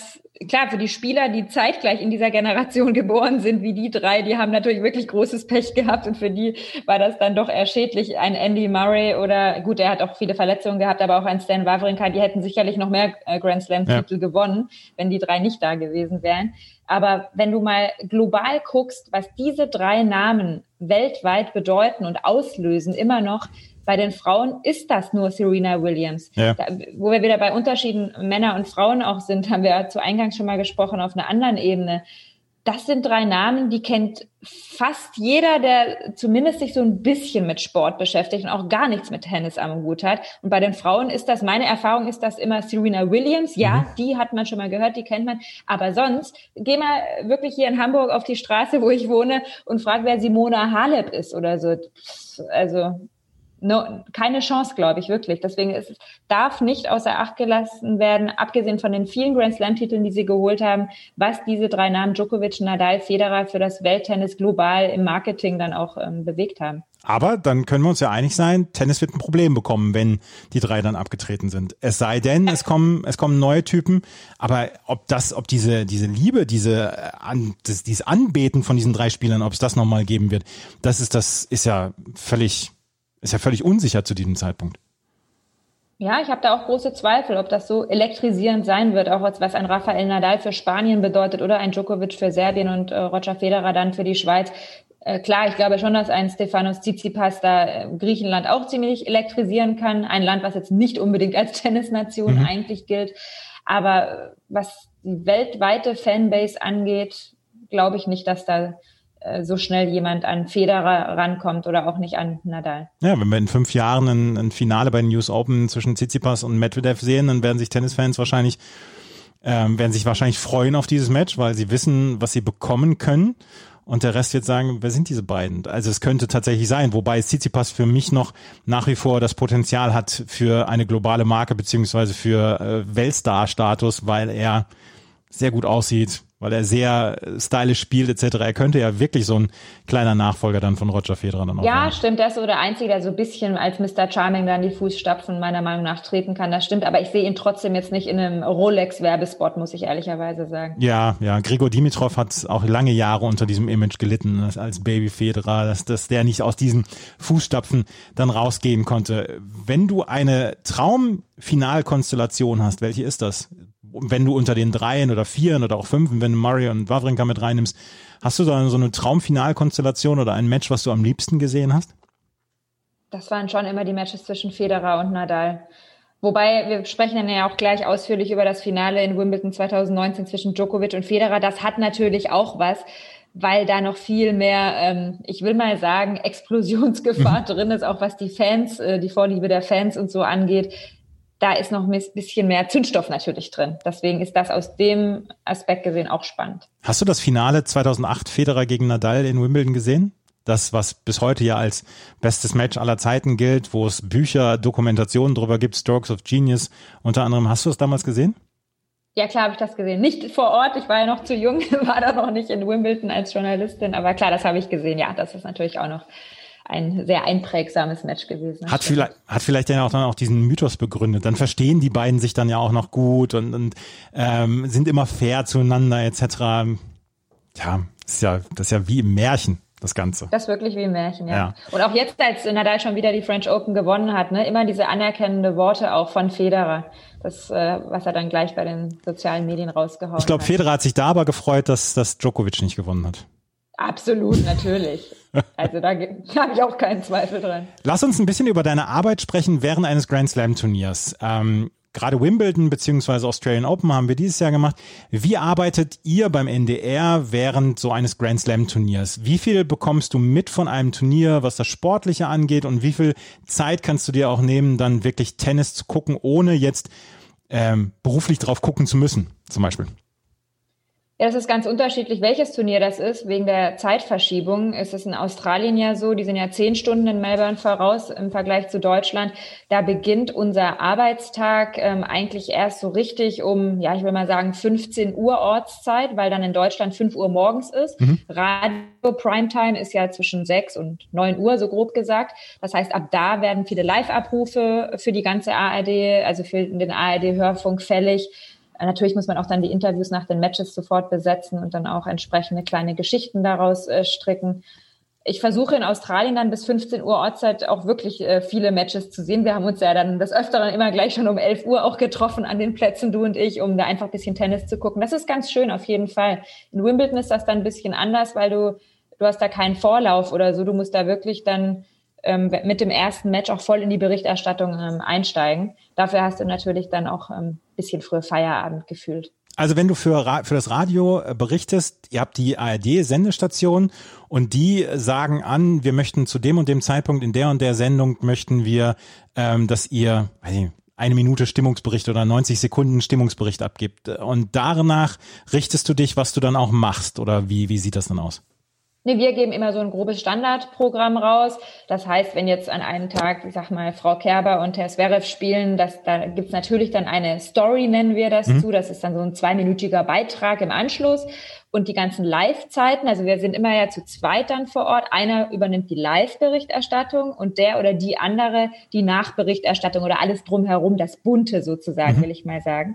klar, für die Spieler, die zeitgleich in dieser Generation geboren sind, wie die drei, die haben natürlich wirklich großes Pech gehabt und für die war das dann doch eher schädlich. Ein Andy Murray oder, gut, er hat auch viele Verletzungen gehabt, aber auch ein Stan Wawrinka, die hätten sicherlich noch mehr Grand Slam-Titel gewonnen, wenn die drei nicht da gewesen wären. Aber wenn du mal global guckst, was diese drei Namen weltweit bedeuten und auslösen, immer noch, bei den Frauen ist das nur Serena Williams. Ja. Wo wir wieder bei Unterschieden Männer und Frauen auch sind, haben wir zu Eingangs schon mal gesprochen, auf einer anderen Ebene. Das sind drei Namen, die kennt fast jeder, der zumindest sich so ein bisschen mit Sport beschäftigt und auch gar nichts mit Tennis am Hut hat. Und bei den Frauen ist das, meine Erfahrung ist das immer Serena Williams. Ja, die hat man schon mal gehört, die kennt man. Aber sonst, geh mal wirklich hier in Hamburg auf die Straße, wo ich wohne und frag, wer Simona Halep ist oder so. Also keine Chance, glaube ich, wirklich. Deswegen darf nicht außer Acht gelassen werden, abgesehen von den vielen Grand-Slam-Titeln, die sie geholt haben, was diese drei Namen Djokovic, Nadal, Federer für das Welttennis global im Marketing dann auch bewegt haben. Aber dann können wir uns ja einig sein, Tennis wird ein Problem bekommen, wenn die drei dann abgetreten sind. Es sei denn, es kommen neue Typen. Aber ob diese Liebe, dieses Anbeten von diesen drei Spielern, ob es das nochmal geben wird, ist ja völlig unsicher zu diesem Zeitpunkt. Ja, ich habe da auch große Zweifel, ob das so elektrisierend sein wird, auch was ein Rafael Nadal für Spanien bedeutet oder ein Djokovic für Serbien und Roger Federer dann für die Schweiz. Klar, ich glaube schon, dass ein Stefanos Tsitsipas da Griechenland auch ziemlich elektrisieren kann. Ein Land, was jetzt nicht unbedingt als Tennisnation eigentlich gilt. Aber was die weltweite Fanbase angeht, glaube ich nicht, dass da so schnell jemand an Federer rankommt oder auch nicht an Nadal. Ja, wenn wir in 5 Jahren ein Finale bei den US Open zwischen Tsitsipas und Medvedev sehen, dann werden sich Tennisfans wahrscheinlich freuen auf dieses Match, weil sie wissen, was sie bekommen können. Und der Rest wird sagen, wer sind diese beiden? Also es könnte tatsächlich sein, wobei Tsitsipas für mich noch nach wie vor das Potenzial hat für eine globale Marke beziehungsweise für Weltstar-Status, weil er sehr gut aussieht, weil er sehr stylisch spielt etc. Er könnte ja wirklich so ein kleiner Nachfolger dann von Roger Federer dann auch Ja, werden. Stimmt, das ist so der Einzige, der so ein bisschen als Mr. Charming dann die Fußstapfen meiner Meinung nach treten kann. Das stimmt, aber ich sehe ihn trotzdem jetzt nicht in einem Rolex-Werbespot, muss ich ehrlicherweise sagen. Ja, Grigor Dimitrov hat auch lange Jahre unter diesem Image gelitten, als Baby Federer, dass der nicht aus diesen Fußstapfen dann rausgehen konnte. Wenn du eine Traumfinalkonstellation hast, welche ist das? Wenn du unter den 3 oder 4 oder auch 5, wenn du Murray und Wawrinka mit reinnimmst, hast du da so eine Traumfinalkonstellation oder ein Match, was du am liebsten gesehen hast? Das waren schon immer die Matches zwischen Federer und Nadal. Wobei, wir sprechen dann ja auch gleich ausführlich über das Finale in Wimbledon 2019 zwischen Djokovic und Federer. Das hat natürlich auch was, weil da noch viel mehr, ich will mal sagen, Explosionsgefahr drin ist, auch was die Fans, die Vorliebe der Fans und so angeht. Da ist noch ein bisschen mehr Zündstoff natürlich drin. Deswegen ist das aus dem Aspekt gesehen auch spannend. Hast du das Finale 2008 Federer gegen Nadal in Wimbledon gesehen? Das, was bis heute ja als bestes Match aller Zeiten gilt, wo es Bücher, Dokumentationen drüber gibt, Strokes of Genius unter anderem. Hast du es damals gesehen? Ja, klar habe ich das gesehen. Nicht vor Ort, ich war ja noch zu jung, war da noch nicht in Wimbledon als Journalistin. Aber klar, das habe ich gesehen. Ja, das ist natürlich auch noch ein sehr einprägsames Match gewesen. Hat vielleicht dann auch diesen Mythos begründet. Dann verstehen die beiden sich dann ja auch noch gut und sind immer fair zueinander etc. Ja, das ist ja wie im Märchen, das Ganze. Das ist wirklich wie im Märchen, ja. Und auch jetzt, als Nadal schon wieder die French Open gewonnen hat, ne, immer diese anerkennende Worte auch von Federer. Das, was er dann gleich bei den sozialen Medien rausgehauen hat. Ich glaube, Federer hat sich da aber gefreut, dass Djokovic nicht gewonnen hat. Absolut, natürlich. Also da habe ich auch keinen Zweifel dran. Lass uns ein bisschen über deine Arbeit sprechen während eines Grand Slam Turniers. Gerade Wimbledon bzw. Australian Open haben wir dieses Jahr gemacht. Wie arbeitet ihr beim NDR während so eines Grand Slam Turniers? Wie viel bekommst du mit von einem Turnier, was das Sportliche angeht, und wie viel Zeit kannst du dir auch nehmen, dann wirklich Tennis zu gucken, ohne jetzt beruflich drauf gucken zu müssen, zum Beispiel? Ja, das ist ganz unterschiedlich, welches Turnier das ist. Wegen der Zeitverschiebung ist es in Australien ja so, die sind ja 10 Stunden in Melbourne voraus im Vergleich zu Deutschland. Da beginnt unser Arbeitstag eigentlich erst so richtig um, ja, ich will mal sagen 15 Uhr Ortszeit, weil dann in Deutschland 5 Uhr morgens ist. Radio Primetime ist ja zwischen 6 und 9 Uhr, so grob gesagt. Das heißt, ab da werden viele Live-Abrufe für die ganze ARD, also für den ARD-Hörfunk fällig. Natürlich muss man auch dann die Interviews nach den Matches sofort besetzen und dann auch entsprechende kleine Geschichten daraus stricken. Ich versuche in Australien dann bis 15 Uhr Ortszeit auch wirklich viele Matches zu sehen. Wir haben uns ja dann des Öfteren immer gleich schon um 11 Uhr auch getroffen an den Plätzen, du und ich, um da einfach ein bisschen Tennis zu gucken. Das ist ganz schön auf jeden Fall. In Wimbledon ist das dann ein bisschen anders, weil du hast da keinen Vorlauf oder so. Du musst da wirklich dann mit dem ersten Match auch voll in die Berichterstattung einsteigen. Dafür hast du natürlich dann auch ein bisschen früher Feierabend gefühlt. Also wenn du für das Radio berichtest, ihr habt die ARD-Sendestation und die sagen an, wir möchten zu dem und dem Zeitpunkt in der und der Sendung möchten wir, dass ihr, weiß nicht, 1 Minute Stimmungsbericht oder 90 Sekunden Stimmungsbericht abgibt. Und danach richtest du dich, was du dann auch machst, oder wie sieht das dann aus? Nee, wir geben immer so ein grobes Standardprogramm raus. Das heißt, wenn jetzt an einem Tag, ich sag mal, Frau Kerber und Herr Zverev spielen, da gibt's natürlich dann eine Story, nennen wir das zu. Das ist dann so ein 2-minütiger Beitrag im Anschluss. Und die ganzen Live-Zeiten, also wir sind immer ja zu zweit dann vor Ort. Einer übernimmt die Live-Berichterstattung und der oder die andere die Nachberichterstattung oder alles drumherum, das Bunte sozusagen, will ich mal sagen.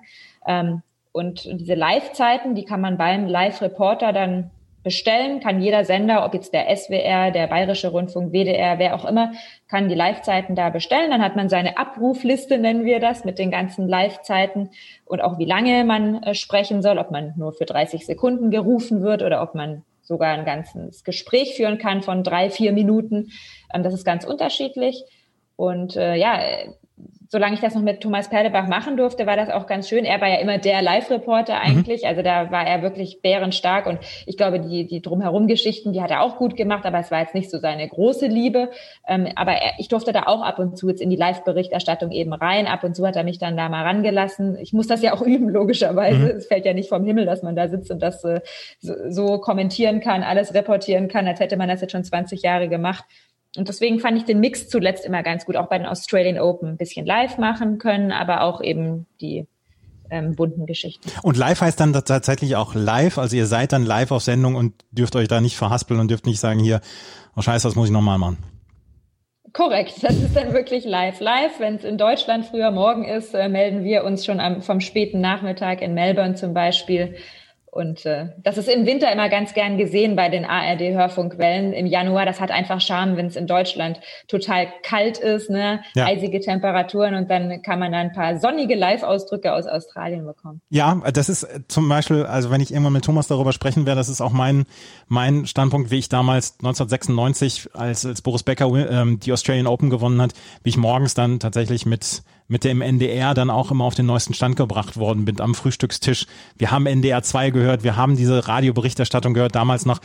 Und diese Live-Zeiten, die kann man beim Live-Reporter dann bestellen, kann jeder Sender, ob jetzt der SWR, der Bayerische Rundfunk, WDR, wer auch immer, kann die Live-Zeiten da bestellen. Dann hat man seine Abrufliste, nennen wir das, mit den ganzen Live-Zeiten und auch wie lange man sprechen soll, ob man nur für 30 Sekunden gerufen wird oder ob man sogar ein ganzes Gespräch führen kann von 3-4 Minuten. Das ist ganz unterschiedlich. Und solange ich das noch mit Thomas Perlebach machen durfte, war das auch ganz schön. Er war ja immer der Live-Reporter eigentlich. Also da war er wirklich bärenstark. Und ich glaube, die Drumherum-Geschichten, die hat er auch gut gemacht. Aber es war jetzt nicht so seine große Liebe. Aber ich durfte da auch ab und zu jetzt in die Live-Berichterstattung eben rein. Ab und zu hat er mich dann da mal rangelassen. Ich muss das ja auch üben, logischerweise. Es fällt ja nicht vom Himmel, dass man da sitzt und das so kommentieren kann, alles reportieren kann, als hätte man das jetzt schon 20 Jahre gemacht. Und deswegen fand ich den Mix zuletzt immer ganz gut, auch bei den Australian Open ein bisschen live machen können, aber auch eben die bunten Geschichten. Und live heißt dann tatsächlich auch live, also ihr seid dann live auf Sendung und dürft euch da nicht verhaspeln und dürft nicht sagen, hier, oh Scheiße, das muss ich nochmal machen. Korrekt, das ist dann wirklich live. Wenn es in Deutschland früher morgen ist, melden wir uns schon vom späten Nachmittag in Melbourne zum Beispiel. Und das ist im Winter immer ganz gern gesehen bei den ARD-Hörfunkwellen. Im Januar, das hat einfach Charme, wenn es in Deutschland total kalt ist, ne? Ja. Eisige Temperaturen und dann kann man da ein paar sonnige Live-Ausdrücke aus Australien bekommen. Ja, das ist zum Beispiel, also wenn ich irgendwann mit Thomas darüber sprechen werde, das ist auch mein Standpunkt, wie ich damals 1996, als Boris Becker die Australian Open gewonnen hat, wie ich morgens dann tatsächlich mit dem NDR dann auch immer auf den neuesten Stand gebracht worden bin am Frühstückstisch. Wir haben NDR 2 gehört, wir haben diese Radioberichterstattung gehört, damals noch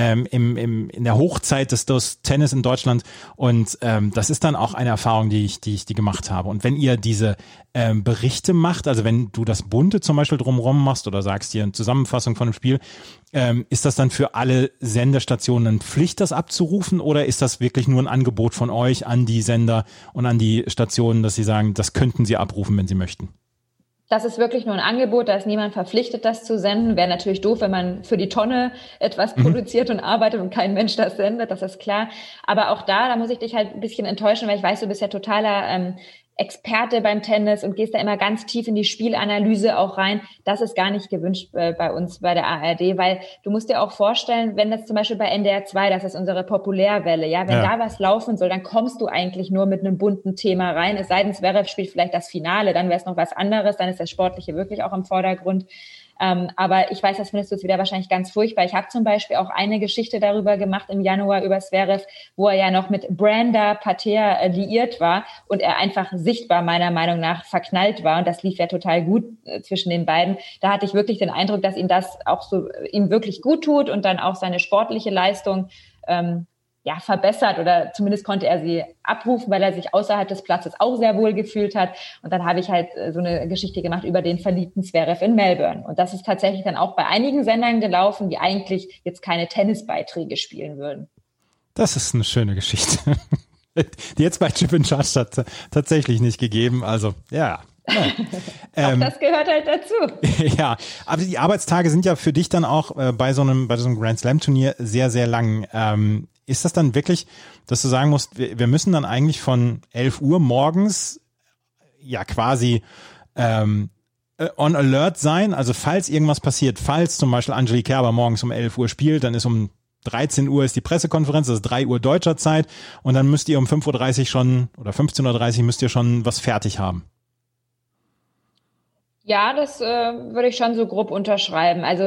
in der Hochzeit des Tennis in Deutschland. Und das ist dann auch eine Erfahrung, die ich gemacht habe. Und wenn ihr diese Berichte macht, also wenn du das Bunte zum Beispiel drumherum machst oder sagst hier eine Zusammenfassung von einem Spiel, ist das dann für alle Sendestationen eine Pflicht, das abzurufen, oder ist das wirklich nur ein Angebot von euch an die Sender und an die Stationen, dass sie sagen, das könnten sie abrufen, wenn sie möchten? Das ist wirklich nur ein Angebot, da ist niemand verpflichtet, das zu senden. Wäre natürlich doof, wenn man für die Tonne etwas produziert und arbeitet und kein Mensch das sendet, das ist klar. Aber auch da muss ich dich halt ein bisschen enttäuschen, weil ich weiß, du bist ja totaler Experte beim Tennis und gehst da immer ganz tief in die Spielanalyse auch rein. Das ist gar nicht gewünscht bei uns bei der ARD, weil du musst dir auch vorstellen, wenn das zum Beispiel bei NDR 2, das ist unsere Populärwelle, ja, wenn da was laufen soll, dann kommst du eigentlich nur mit einem bunten Thema rein. Es sei denn, Zverev spielt vielleicht das Finale, dann wäre es noch was anderes, dann ist das Sportliche wirklich auch im Vordergrund. Aber ich weiß, das findest du jetzt wieder wahrscheinlich ganz furchtbar. Ich habe zum Beispiel auch eine Geschichte darüber gemacht im Januar über Zverev, wo er ja noch mit Branda Pater liiert war und er einfach sichtbar meiner Meinung nach verknallt war. Und das lief ja total gut zwischen den beiden. Da hatte ich wirklich den Eindruck, dass ihm das auch so ihm wirklich gut tut und dann auch seine sportliche Leistung verbessert, oder zumindest konnte er sie abrufen, weil er sich außerhalb des Platzes auch sehr wohl gefühlt hat. Und dann habe ich halt so eine Geschichte gemacht über den verliebten Zverev in Melbourne. Und das ist tatsächlich dann auch bei einigen Sendern gelaufen, die eigentlich jetzt keine Tennisbeiträge spielen würden. Das ist eine schöne Geschichte. Die jetzt bei Chip in Charge hat tatsächlich nicht gegeben. Also, ja. Auch das gehört halt dazu. Ja, aber die Arbeitstage sind ja für dich dann auch bei so einem Grand Slam Turnier sehr, sehr lang. Ist das dann wirklich, dass du sagen musst, wir müssen dann eigentlich von 11 Uhr morgens ja quasi on alert sein, also falls irgendwas passiert, falls zum Beispiel Angelique Kerber morgens um 11 Uhr spielt, dann ist um 13 Uhr ist die Pressekonferenz, das ist 3 Uhr deutscher Zeit und dann müsst ihr um 5.30 Uhr schon oder 15.30 Uhr müsst ihr schon was fertig haben. Ja, das würde ich schon so grob unterschreiben. Also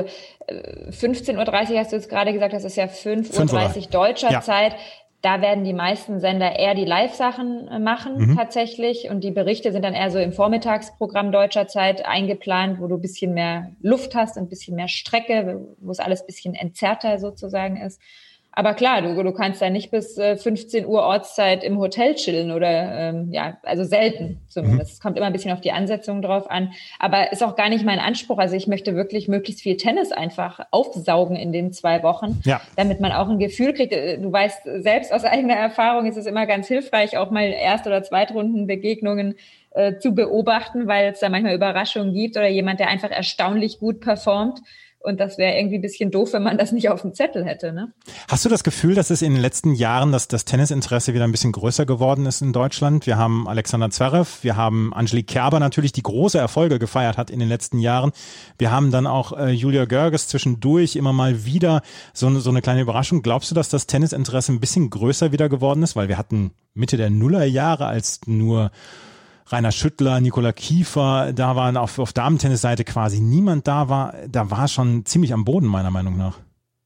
15.30 Uhr hast du jetzt gerade gesagt, das ist ja 5.30 Uhr deutscher Zeit. Da werden die meisten Sender eher die Live-Sachen machen tatsächlich und die Berichte sind dann eher so im Vormittagsprogramm deutscher Zeit eingeplant, wo du ein bisschen mehr Luft hast, ein bisschen mehr Strecke, wo es alles ein bisschen entzerrter sozusagen ist. Aber klar, du kannst da nicht bis 15 Uhr Ortszeit im Hotel chillen oder also selten zumindest. Es kommt immer ein bisschen auf die Ansetzung drauf an. Aber ist auch gar nicht mein Anspruch. Also ich möchte wirklich möglichst viel Tennis einfach aufsaugen in den 2 Wochen, damit man auch ein Gefühl kriegt. Du weißt selbst aus eigener Erfahrung, ist es immer ganz hilfreich, auch mal Erst- oder Zweitrundenbegegnungen zu beobachten, weil es da manchmal Überraschungen gibt oder jemand, der einfach erstaunlich gut performt. Und das wäre irgendwie ein bisschen doof, wenn man das nicht auf dem Zettel hätte, ne? Hast du das Gefühl, dass es in den letzten Jahren, dass das Tennisinteresse wieder ein bisschen größer geworden ist in Deutschland? Wir haben Alexander Zverev, wir haben Angelique Kerber natürlich, die große Erfolge gefeiert hat in den letzten Jahren. Wir haben dann auch Julia Görges zwischendurch immer mal wieder so eine kleine Überraschung. Glaubst du, dass das Tennisinteresse ein bisschen größer wieder geworden ist? Weil wir hatten Mitte der Nullerjahre, als nur Rainer Schüttler, Nicola Kiefer, da waren auf Damen-Tennis-Seite quasi niemand da war schon ziemlich am Boden, meiner Meinung nach.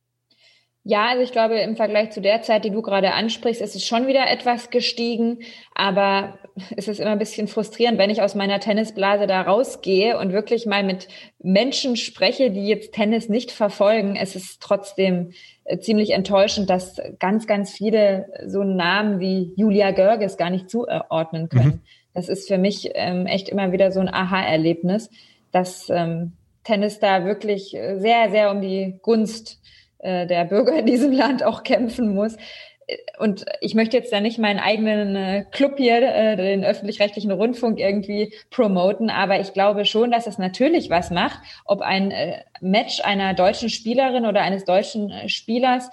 Ja, also ich glaube, im Vergleich zu der Zeit, die du gerade ansprichst, ist es schon wieder etwas gestiegen, aber es ist immer ein bisschen frustrierend, wenn ich aus meiner Tennisblase da rausgehe und wirklich mal mit Menschen spreche, die jetzt Tennis nicht verfolgen. Es ist trotzdem ziemlich enttäuschend, dass ganz, ganz viele so Namen wie Julia Görges gar nicht zuordnen können. Das ist für mich echt immer wieder so ein Aha-Erlebnis, dass Tennis da wirklich sehr, sehr um die Gunst der Bürger in diesem Land auch kämpfen muss. Und ich möchte jetzt da nicht meinen eigenen Club hier, den öffentlich-rechtlichen Rundfunk irgendwie promoten, aber ich glaube schon, dass es natürlich was macht, ob ein Match einer deutschen Spielerin oder eines deutschen Spielers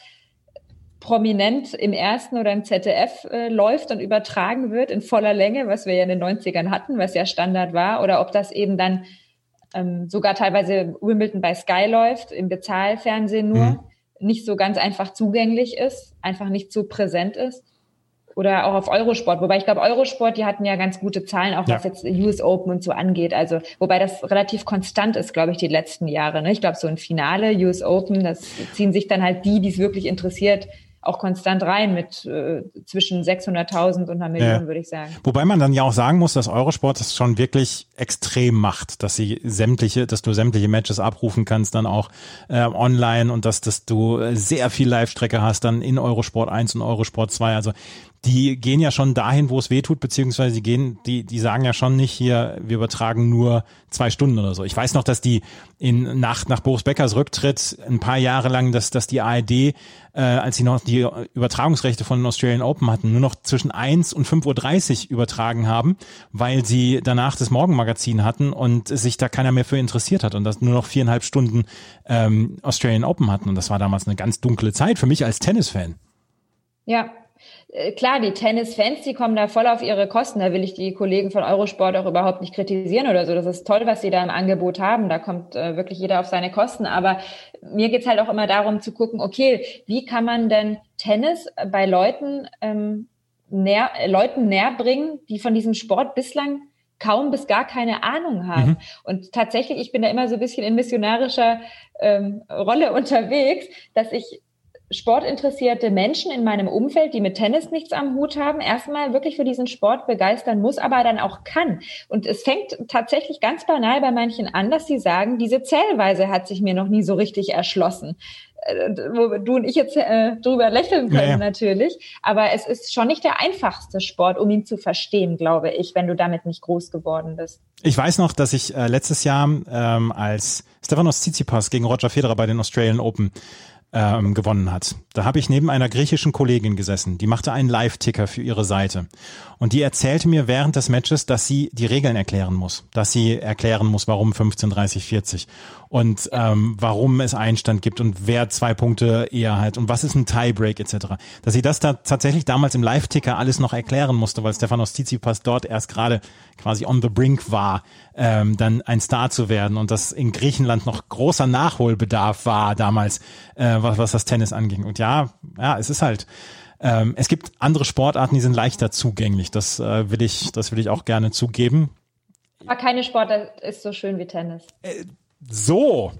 prominent im Ersten oder im ZDF läuft und übertragen wird in voller Länge, was wir ja in den 90ern hatten, was ja Standard war, oder ob das eben dann sogar teilweise Wimbledon bei Sky läuft, im Bezahlfernsehen nur, nicht so ganz einfach zugänglich ist, einfach nicht so präsent ist. Oder auch auf Eurosport, wobei ich glaube, Eurosport, die hatten ja ganz gute Zahlen, auch was jetzt US Open und so angeht. Also, wobei das relativ konstant ist, glaube ich, die letzten Jahre. Ne? Ich glaube, so ein Finale, US Open, das ziehen sich dann halt die es wirklich interessiert, auch konstant rein mit zwischen 600.000 und einer Million, würde ich sagen. Wobei man dann ja auch sagen muss, dass Eurosport das schon wirklich extrem macht, dass du sämtliche Matches abrufen kannst, dann auch online und dass du sehr viel Live-Strecke hast, dann in Eurosport 1 und Eurosport 2. Also die gehen ja schon dahin, wo es weh tut, beziehungsweise die sagen ja schon nicht hier, wir übertragen nur 2 Stunden oder so. Ich weiß noch, dass die nach Boris Beckers Rücktritt ein paar Jahre lang, dass die ARD, als sie noch die Übertragungsrechte von den Australian Open hatten, nur noch zwischen 1 und 5.30 Uhr übertragen haben, weil sie danach das Morgenmagazin hatten und sich da keiner mehr für interessiert hat und das nur noch 4,5 Stunden Australian Open hatten. Und das war damals eine ganz dunkle Zeit für mich als Tennisfan. Ja. Klar, die Tennisfans, die kommen da voll auf ihre Kosten. Da will ich die Kollegen von Eurosport auch überhaupt nicht kritisieren oder so. Das ist toll, was sie da im Angebot haben. Da kommt wirklich jeder auf seine Kosten. Aber mir geht's halt auch immer darum zu gucken, okay, wie kann man denn Tennis bei Leuten näher bringen, die von diesem Sport bislang kaum bis gar keine Ahnung haben. Und tatsächlich, ich bin da immer so ein bisschen in missionarischer Rolle unterwegs, dass ich sportinteressierte Menschen in meinem Umfeld, die mit Tennis nichts am Hut haben, erstmal wirklich für diesen Sport begeistern muss, aber dann auch kann. Und es fängt tatsächlich ganz banal bei manchen an, dass sie sagen, diese Zählweise hat sich mir noch nie so richtig erschlossen. Wo du und ich jetzt drüber lächeln können natürlich, aber es ist schon nicht der einfachste Sport, um ihn zu verstehen, glaube ich, wenn du damit nicht groß geworden bist. Ich weiß noch, dass ich letztes Jahr als Stefanos Tsitsipas gegen Roger Federer bei den Australian Open gewonnen hat. Da habe ich neben einer griechischen Kollegin gesessen, die machte einen Live-Ticker für ihre Seite und die erzählte mir während des Matches, dass sie die Regeln erklären muss, warum 15:30:40 und warum es Einstand gibt und wer 2 Punkte eher hat und was ist ein Tiebreak etc. Dass sie das da tatsächlich damals im Live-Ticker alles noch erklären musste, weil Stefanos Tsitsipas dort erst gerade quasi on the brink war, dann ein Star zu werden und dass in Griechenland noch großer Nachholbedarf war damals, was das Tennis anging. Und ja, es ist halt, es gibt andere Sportarten, die sind leichter zugänglich. Das will ich auch gerne zugeben. Aber keine Sportart ist so schön wie Tennis. So,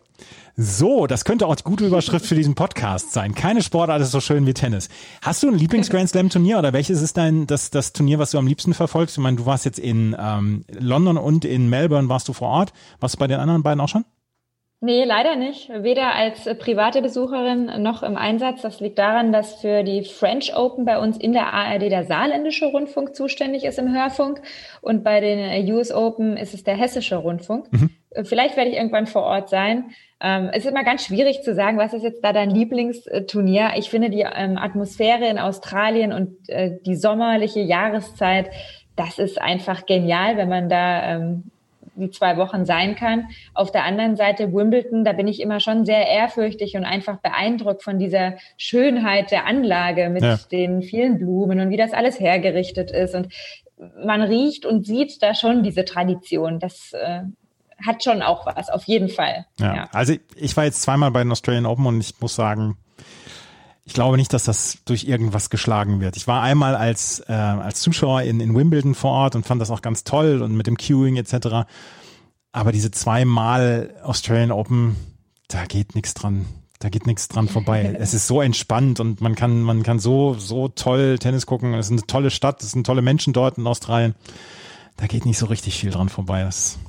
das könnte auch die gute Überschrift für diesen Podcast sein. Keine Sportart ist so schön wie Tennis. Hast du ein Lieblings-Grand-Slam-Turnier oder welches ist das Turnier, was du am liebsten verfolgst? Ich meine, du warst jetzt in London und in Melbourne warst du vor Ort. Warst du bei den anderen beiden auch schon? Nee, leider nicht. Weder als private Besucherin noch im Einsatz. Das liegt daran, dass für die French Open bei uns in der ARD der saarländische Rundfunk zuständig ist im Hörfunk und bei den US Open ist es der hessische Rundfunk. Vielleicht werde ich irgendwann vor Ort sein. Es ist immer ganz schwierig zu sagen, was ist jetzt da dein Lieblingsturnier. Ich finde die Atmosphäre in Australien und die sommerliche Jahreszeit, das ist einfach genial, wenn man da die 2 Wochen sein kann. Auf der anderen Seite Wimbledon, da bin ich immer schon sehr ehrfürchtig und einfach beeindruckt von dieser Schönheit der Anlage mit den vielen Blumen und wie das alles hergerichtet ist. Und man riecht und sieht da schon diese Tradition. Das hat schon auch was, auf jeden Fall. Ja. Also ich war jetzt 2-mal bei den Australian Open und ich muss sagen, ich glaube nicht, dass das durch irgendwas geschlagen wird. Ich war einmal als Zuschauer in Wimbledon vor Ort und fand das auch ganz toll und mit dem Queuing etc. Aber diese 2-mal Australian Open, da geht nichts dran. Da geht nichts dran vorbei. Es ist so entspannt und man kann so toll Tennis gucken. Es ist eine tolle Stadt, es sind tolle Menschen dort in Australien. Da geht nicht so richtig viel dran vorbei.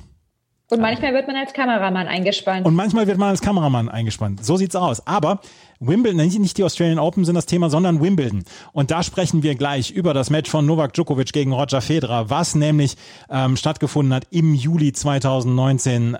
Und manchmal wird man als Kameramann eingespannt. So sieht's aus. Aber Wimbledon, nicht die Australian Open sind das Thema, sondern Wimbledon. Und da sprechen wir gleich über das Match von Novak Djokovic gegen Roger Federer, was nämlich stattgefunden hat im Juli 2019.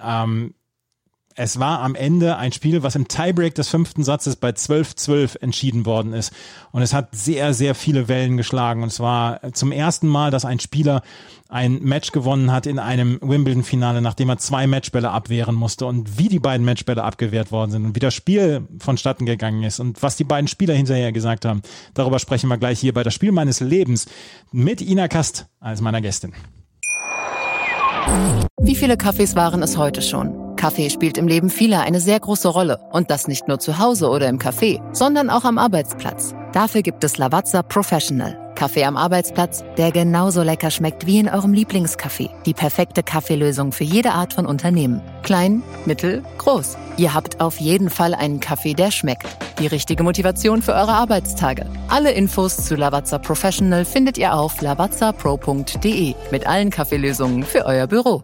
Es war am Ende ein Spiel, was im Tiebreak des 5. Satzes bei 12:12 entschieden worden ist. Und es hat sehr, sehr viele Wellen geschlagen. Und es war zum ersten Mal, dass ein Spieler ein Match gewonnen hat in einem Wimbledon-Finale, nachdem er 2 Matchbälle abwehren musste. Und wie die beiden Matchbälle abgewehrt worden sind und wie das Spiel vonstatten gegangen ist und was die beiden Spieler hinterher gesagt haben, darüber sprechen wir gleich hier bei Das Spiel meines Lebens mit Ina Kast als meiner Gästin. Wie viele Kaffees waren es heute schon? Kaffee spielt im Leben vieler eine sehr große Rolle. Und das nicht nur zu Hause oder im Café, sondern auch am Arbeitsplatz. Dafür gibt es Lavazza Professional. Kaffee am Arbeitsplatz, der genauso lecker schmeckt wie in eurem Lieblingscafé. Die perfekte Kaffeelösung für jede Art von Unternehmen. Klein, mittel, groß. Ihr habt auf jeden Fall einen Kaffee, der schmeckt. Die richtige Motivation für eure Arbeitstage. Alle Infos zu Lavazza Professional findet ihr auf lavazzapro.de mit allen Kaffeelösungen für euer Büro.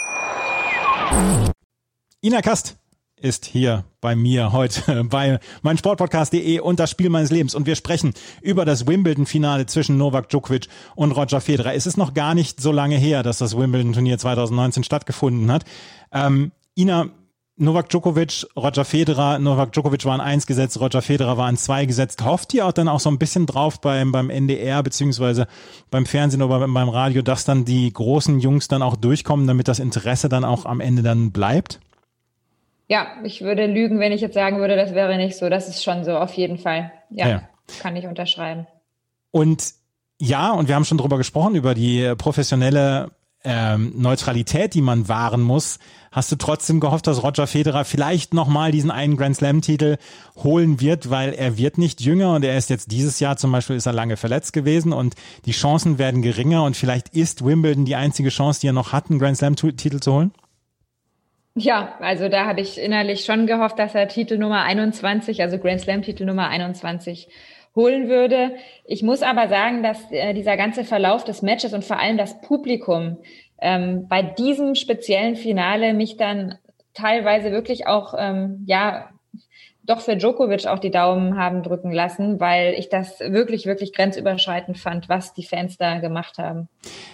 Ina Kast ist hier bei mir heute bei meinsportpodcast.de und Das Spiel meines Lebens. Und wir sprechen über das Wimbledon-Finale zwischen Novak Djokovic und Roger Federer. Es ist noch gar nicht so lange her, dass das Wimbledon-Turnier 2019 stattgefunden hat. Ina, Novak Djokovic, Roger Federer, Novak Djokovic war an 1 gesetzt, Roger Federer war an 2 gesetzt. Hofft ihr auch dann auch so ein bisschen drauf beim NDR beziehungsweise beim Fernsehen oder beim Radio, dass dann die großen Jungs dann auch durchkommen, damit das Interesse dann auch am Ende dann bleibt? Ja, ich würde lügen, wenn ich jetzt sagen würde, das wäre nicht so. Das ist schon so, auf jeden Fall. Ja. Kann ich unterschreiben. Und wir haben schon drüber gesprochen, über die professionelle Neutralität, die man wahren muss. Hast du trotzdem gehofft, dass Roger Federer vielleicht nochmal diesen einen Grand Slam-Titel holen wird, weil er wird nicht jünger und er ist jetzt dieses Jahr zum Beispiel, ist er lange verletzt gewesen und die Chancen werden geringer und vielleicht ist Wimbledon die einzige Chance, die er noch hat, einen Grand Slam-Titel zu holen? Ja, also da habe ich innerlich schon gehofft, dass er Titel Nummer 21, also Grand Slam Titel Nummer 21 holen würde. Ich muss aber sagen, dass dieser ganze Verlauf des Matches und vor allem das Publikum bei diesem speziellen Finale mich dann teilweise wirklich auch, doch für Djokovic auch die Daumen haben drücken lassen, weil ich das wirklich, wirklich grenzüberschreitend fand, was die Fans da gemacht haben.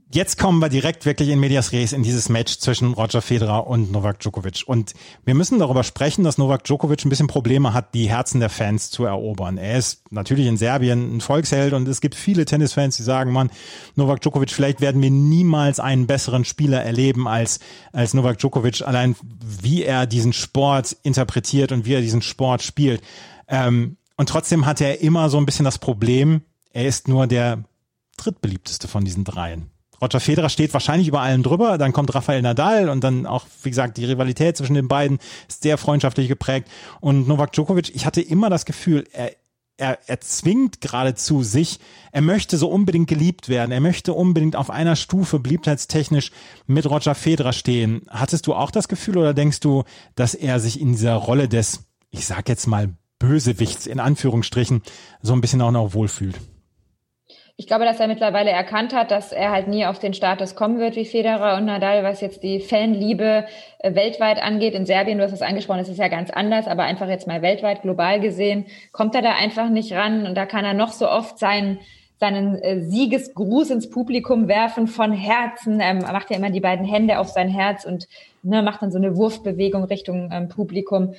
Jetzt kommen wir direkt wirklich in medias res in dieses Match zwischen Roger Federer und Novak Djokovic. Und wir müssen darüber sprechen, dass Novak Djokovic ein bisschen Probleme hat, die Herzen der Fans zu erobern. Er ist natürlich in Serbien ein Volksheld und es gibt viele Tennisfans, die sagen, Mann, Novak Djokovic, vielleicht werden wir niemals einen besseren Spieler erleben als Novak Djokovic, allein wie er diesen Sport interpretiert und wie er diesen Sport spielt. Und trotzdem hat er immer so ein bisschen das Problem, er ist nur der drittbeliebteste von diesen dreien. Roger Federer steht wahrscheinlich über allem drüber, dann kommt Rafael Nadal und dann auch, wie gesagt, die Rivalität zwischen den beiden ist sehr freundschaftlich geprägt. Und Novak Djokovic, ich hatte immer das Gefühl, er zwingt geradezu sich, er möchte so unbedingt geliebt werden, er möchte unbedingt auf einer Stufe beliebtheitstechnisch mit Roger Federer stehen. Hattest du auch das Gefühl oder denkst du, dass er sich in dieser Rolle des, ich sag jetzt mal, Bösewichts in Anführungsstrichen so ein bisschen auch noch wohlfühlt? Ich glaube, dass er mittlerweile erkannt hat, dass er halt nie auf den Status kommen wird wie Federer und Nadal, was jetzt die Fanliebe weltweit angeht. In Serbien, du hast es angesprochen, das ist ja ganz anders, aber einfach jetzt mal weltweit, global gesehen, kommt er da einfach nicht ran und da kann er noch so oft seinen Siegesgruß ins Publikum werfen von Herzen. Er macht ja immer die beiden Hände auf sein Herz und macht dann so eine Wurfbewegung Richtung Publikum.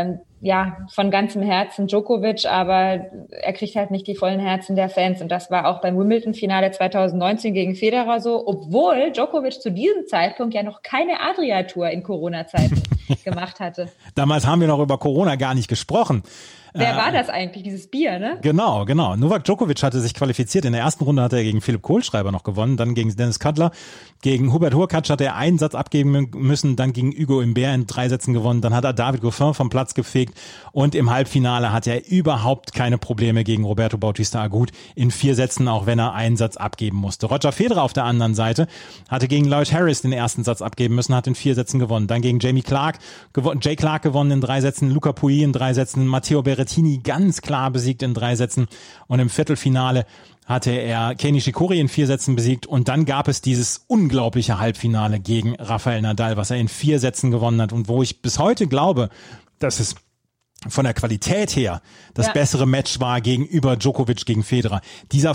Von ganzem Herzen Djokovic, aber er kriegt halt nicht die vollen Herzen der Fans. Und das war auch beim Wimbledon-Finale 2019 gegen Federer so, obwohl Djokovic zu diesem Zeitpunkt ja noch keine Adria-Tour in Corona-Zeiten gemacht hatte. Damals haben wir noch über Corona gar nicht gesprochen. Wer war das eigentlich, dieses Bier, ne? Genau. Novak Djokovic hatte sich qualifiziert. In der ersten Runde hat er gegen Philipp Kohlschreiber noch gewonnen, dann gegen Dennis Cutler. Gegen Hubert Hurkacz hat er einen Satz abgeben müssen, dann gegen Hugo Humbert in 3 Sätzen gewonnen. Dann hat er David Goffin vom Platz gefegt und im Halbfinale hat er überhaupt keine Probleme gegen Roberto Bautista Agut in 4 Sätzen, auch wenn er einen Satz abgeben musste. Roger Federer auf der anderen Seite hatte gegen Lloyd Harris den ersten Satz abgeben müssen, hat in 4 Sätzen gewonnen. Dann gegen Jay Clark gewonnen in 3 Sätzen, Luca Pouille in 3 Sätzen, Matteo Berrettini ganz klar besiegt in 3 Sätzen und im Viertelfinale hatte er Kei Nishikori in 4 Sätzen besiegt und dann gab es dieses unglaubliche Halbfinale gegen Rafael Nadal, was er in 4 Sätzen gewonnen hat und wo ich bis heute glaube, dass es von der Qualität her das bessere Match war gegenüber Djokovic gegen Federer. Dieser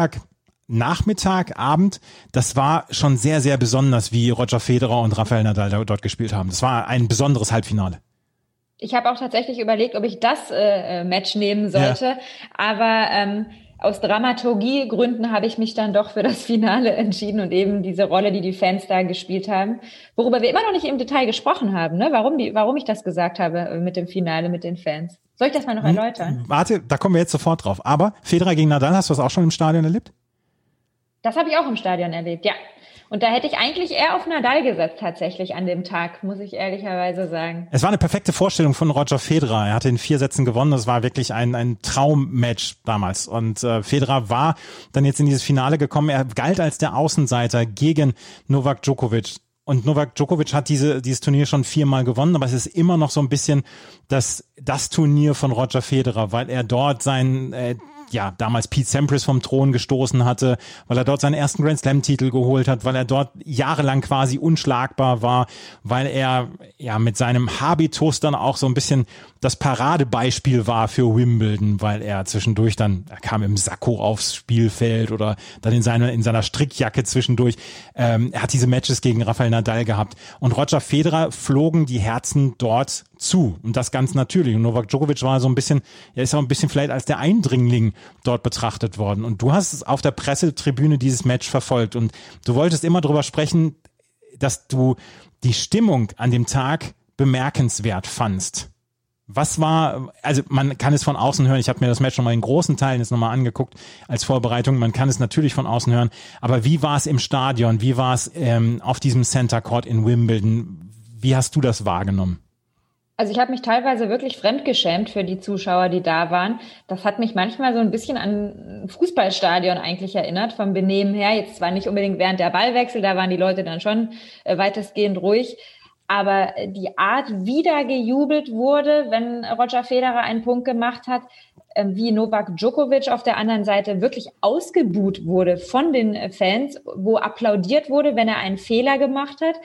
Freitagnachmittag, Abend, das war schon sehr, sehr besonders, wie Roger Federer und Rafael Nadal dort gespielt haben. Das war ein besonderes Halbfinale. Ich habe auch tatsächlich überlegt, ob ich das Match nehmen sollte, aber aus Dramaturgiegründen habe ich mich dann doch für das Finale entschieden und eben diese Rolle, die Fans da gespielt haben, worüber wir immer noch nicht im Detail gesprochen haben, ne? Warum ich das gesagt habe mit dem Finale mit den Fans. Soll ich das mal noch erläutern? Warte, da kommen wir jetzt sofort drauf. Aber Federer gegen Nadal, hast du das auch schon im Stadion erlebt? Das habe ich auch im Stadion erlebt, ja. Und da hätte ich eigentlich eher auf Nadal gesetzt tatsächlich an dem Tag, muss ich ehrlicherweise sagen. Es war eine perfekte Vorstellung von Roger Federer. Er hatte in 4 Sätzen gewonnen. Das war wirklich ein Traummatch damals. Und Federer war dann jetzt in dieses Finale gekommen. Er galt als der Außenseiter gegen Novak Djokovic. Und Novak Djokovic hat dieses Turnier schon 4-mal gewonnen, aber es ist immer noch so ein bisschen das Turnier von Roger Federer, weil er dort damals Pete Sampras vom Thron gestoßen hatte, weil er dort seinen ersten Grand Slam-Titel geholt hat, weil er dort jahrelang quasi unschlagbar war, weil er mit seinem Habitus dann auch so ein bisschen das Paradebeispiel war für Wimbledon, weil er zwischendurch er kam im Sakko aufs Spielfeld oder dann in seiner Strickjacke zwischendurch. Er hat diese Matches gegen Rafael Nadal gehabt und Roger Federer flogen die Herzen dort zu und das ganz natürlich. Und Novak Djokovic ist auch ein bisschen vielleicht als der Eindringling dort betrachtet worden. Und du hast auf der Pressetribüne dieses Match verfolgt und du wolltest immer darüber sprechen, dass du die Stimmung an dem Tag bemerkenswert fandst. Was war, also man kann es von außen hören, ich habe mir das Match nochmal in großen Teilen jetzt nochmal angeguckt als Vorbereitung, man kann es natürlich von außen hören, aber wie war es im Stadion, wie war es auf diesem Center Court in Wimbledon, wie hast du das wahrgenommen? Also ich habe mich teilweise wirklich fremdgeschämt für die Zuschauer, die da waren. Das hat mich manchmal so ein bisschen an ein Fußballstadion eigentlich erinnert, vom Benehmen her. Jetzt zwar nicht unbedingt während der Ballwechsel, da waren die Leute dann schon weitestgehend ruhig. Aber die Art, wie da gejubelt wurde, wenn Roger Federer einen Punkt gemacht hat, wie Novak Djokovic auf der anderen Seite wirklich ausgebuht wurde von den Fans, wo applaudiert wurde, wenn er einen Fehler gemacht hat.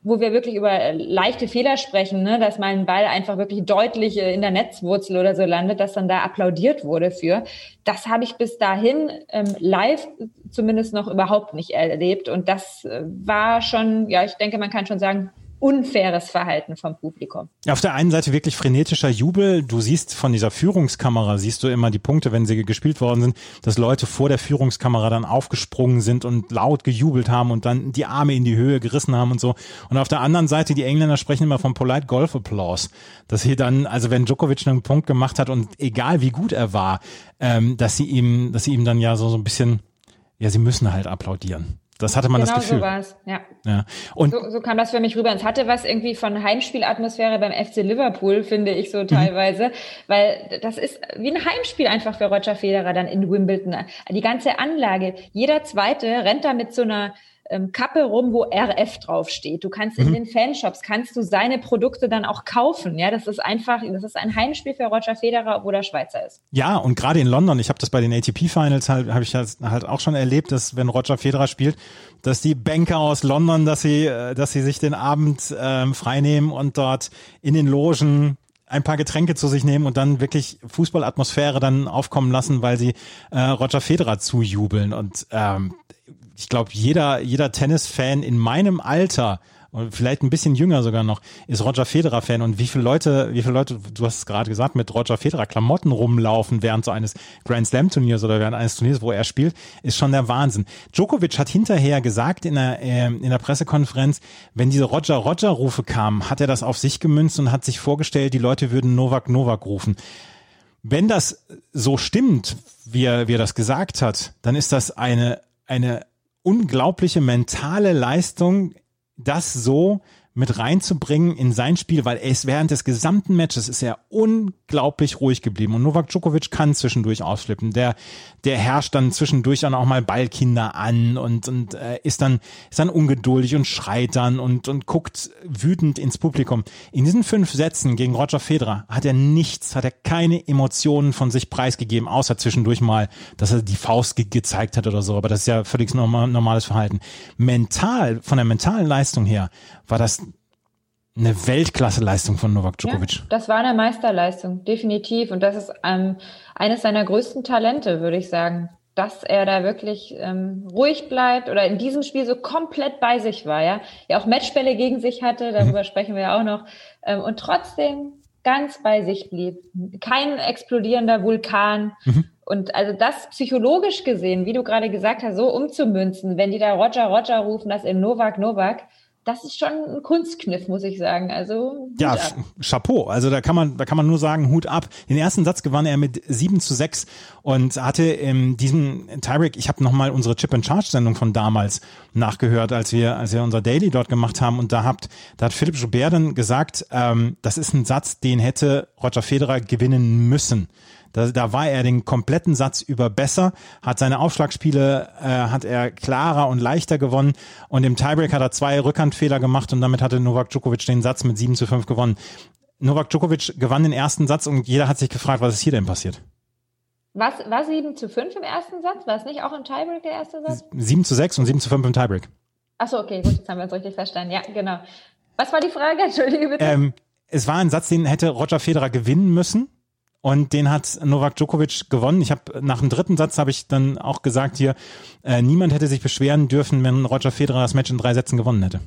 wo wir wirklich über leichte Fehler sprechen, ne, dass mal ein Ball einfach wirklich deutlich in der Netzwurzel oder so landet, dass dann da applaudiert wurde für. Das habe ich bis dahin live zumindest noch überhaupt nicht erlebt. Und das war schon, ja, ich denke, man kann schon sagen, unfaires Verhalten vom Publikum. Auf der einen Seite wirklich frenetischer Jubel. Du siehst von dieser Führungskamera, siehst du immer die Punkte, wenn sie gespielt worden sind, dass Leute vor der Führungskamera dann aufgesprungen sind und laut gejubelt haben und dann die Arme in die Höhe gerissen haben und so. Und auf der anderen Seite, die Engländer sprechen immer vom Polite Golf Applause, dass sie dann, also wenn Djokovic einen Punkt gemacht hat und egal wie gut er war, dass sie ihm dann ja so ein bisschen, ja, sie müssen halt applaudieren. Das hatte man das Gefühl. Genau so war es, ja. Und so kam das für mich rüber. Es hatte was irgendwie von Heimspielatmosphäre beim FC Liverpool, finde ich so teilweise, weil das ist wie ein Heimspiel einfach für Roger Federer dann in Wimbledon. Die ganze Anlage, jeder Zweite rennt da mit so einer Kappe rum, wo RF draufsteht. Du kannst in den Fanshops, kannst du seine Produkte dann auch kaufen. Ja, das ist ein Heimspiel für Roger Federer, obwohl er Schweizer ist. Ja, und gerade in London, ich habe das bei den ATP-Finals habe ich halt auch schon erlebt, dass wenn Roger Federer spielt, dass die Banker aus London, dass sie sich den Abend freinehmen und dort in den Logen ein paar Getränke zu sich nehmen und dann wirklich Fußballatmosphäre dann aufkommen lassen, weil sie Roger Federer zujubeln. Und ich glaube, jeder Tennisfan in meinem Alter und vielleicht ein bisschen jünger sogar noch, ist Roger Federer-Fan. Und wie viele Leute, du hast es gerade gesagt, mit Roger Federer Klamotten rumlaufen während so eines Grand Slam Turniers oder während eines Turniers, wo er spielt, ist schon der Wahnsinn. Djokovic hat hinterher gesagt in der Pressekonferenz, wenn diese Roger-Roger-Rufe kamen, hat er das auf sich gemünzt und hat sich vorgestellt, die Leute würden Novak Novak rufen. Wenn das so stimmt, wie er das gesagt hat, dann ist das eine unglaubliche mentale Leistung, das so mit reinzubringen in sein Spiel, weil er ist während des gesamten Matches ist er unglaublich ruhig geblieben und Novak Djokovic kann zwischendurch ausflippen. Der herrscht dann zwischendurch dann auch mal Ballkinder an und ist dann ungeduldig und schreit dann und guckt wütend ins Publikum. In diesen 5 Sätzen gegen Roger Federer hat er keine Emotionen von sich preisgegeben, außer zwischendurch mal, dass er die Faust gezeigt hat oder so, aber das ist ja völlig normales Verhalten. Von der mentalen Leistung her war das eine Weltklasse-Leistung von Novak Djokovic. Ja, das war eine Meisterleistung, definitiv. Und das ist eines seiner größten Talente, würde ich sagen. Dass er da wirklich ruhig bleibt oder in diesem Spiel so komplett bei sich war. Ja, auch Matchbälle gegen sich hatte, darüber sprechen wir ja auch noch. Und trotzdem ganz bei sich blieb. Kein explodierender Vulkan. Und also das psychologisch gesehen, wie du gerade gesagt hast, so umzumünzen, wenn die da Roger, Roger rufen, das in Novak, Novak, das ist schon ein Kunstkniff, muss ich sagen. Also ja, Chapeau. Also da kann man nur sagen, Hut ab. Den ersten Satz gewann er mit 7-6 und hatte in diesem Tiebreak, ich habe nochmal unsere Chip-and-Charge-Sendung von damals nachgehört, als wir unser Daily dort gemacht haben und da hat Philipp Joubert dann gesagt, das ist ein Satz, den hätte Roger Federer gewinnen müssen. Da war er den kompletten Satz über besser, hat seine Aufschlagspiele hat er klarer und leichter gewonnen und im Tiebreak hat er 2 Rückhandfehler gemacht und damit hatte Novak Djokovic den Satz mit 7-5 gewonnen. Novak Djokovic gewann den ersten Satz und jeder hat sich gefragt, was ist hier denn passiert? War 7-5 im ersten Satz? War es nicht auch im Tiebreak der erste Satz? 7-6 und 7-5 im Tiebreak. Achso, okay, gut, jetzt haben wir uns richtig verstanden. Ja, genau. Was war die Frage? Entschuldige bitte. Es war ein Satz, den hätte Roger Federer gewinnen müssen. Und den hat Novak Djokovic gewonnen. Nach dem dritten Satz habe ich dann auch gesagt hier, niemand hätte sich beschweren dürfen, wenn Roger Federer das Match in 3 Sätzen gewonnen hätte.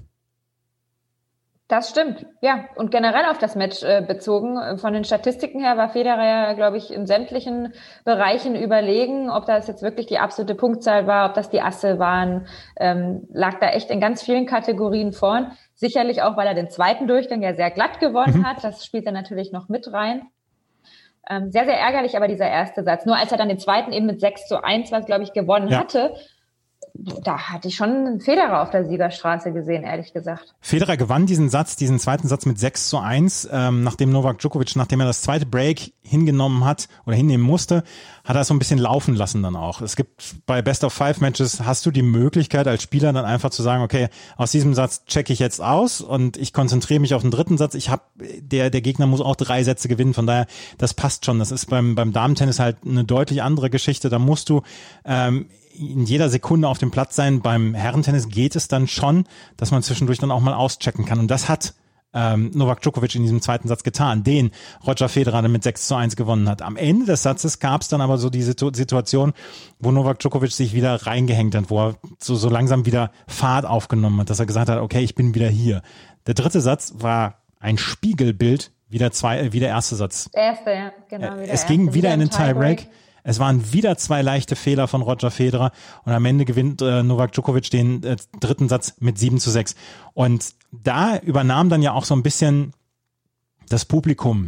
Das stimmt, ja. Und generell auf das Match bezogen, von den Statistiken her war Federer ja, glaube ich, in sämtlichen Bereichen überlegen. Ob das jetzt wirklich die absolute Punktzahl war, ob das die Asse waren, lag da echt in ganz vielen Kategorien vorn. Sicherlich auch, weil er den zweiten Durchgang ja sehr glatt gewonnen hat. Das spielt dann natürlich noch mit rein. Sehr, sehr ärgerlich, aber dieser erste Satz. Nur als er dann den zweiten eben mit 6-1, was glaube ich gewonnen hatte, da hatte ich schon einen Federer auf der Siegerstraße gesehen, ehrlich gesagt. Federer gewann diesen zweiten Satz mit 6-1, nachdem Novak Djokovic, nachdem er das zweite Break hingenommen hat oder hinnehmen musste, hat er es so ein bisschen laufen lassen dann auch. Es gibt bei Best-of-5-Matches hast du die Möglichkeit als Spieler dann einfach zu sagen, okay, aus diesem Satz checke ich jetzt aus und ich konzentriere mich auf den dritten Satz. Der Gegner muss auch 3 Sätze gewinnen, von daher, das passt schon. Das ist beim Damen-Tennis halt eine deutlich andere Geschichte. Da musst du in jeder Sekunde auf dem Platz sein. Beim Herrentennis geht es dann schon, dass man zwischendurch dann auch mal auschecken kann. Und das hat Novak Djokovic in diesem zweiten Satz getan, den Roger Federer dann mit 6:1 gewonnen hat. Am Ende des Satzes gab es dann aber so die Situation, wo Novak Djokovic sich wieder reingehängt hat, wo er so langsam wieder Fahrt aufgenommen hat, dass er gesagt hat, okay, ich bin wieder hier. Der dritte Satz war ein Spiegelbild wie der erste Satz. Der erste, ja, genau. Es ging wieder in den Tiebreak. Es waren wieder 2 leichte Fehler von Roger Federer und am Ende gewinnt Novak Djokovic den dritten Satz mit 7:6. Und da übernahm dann ja auch so ein bisschen das Publikum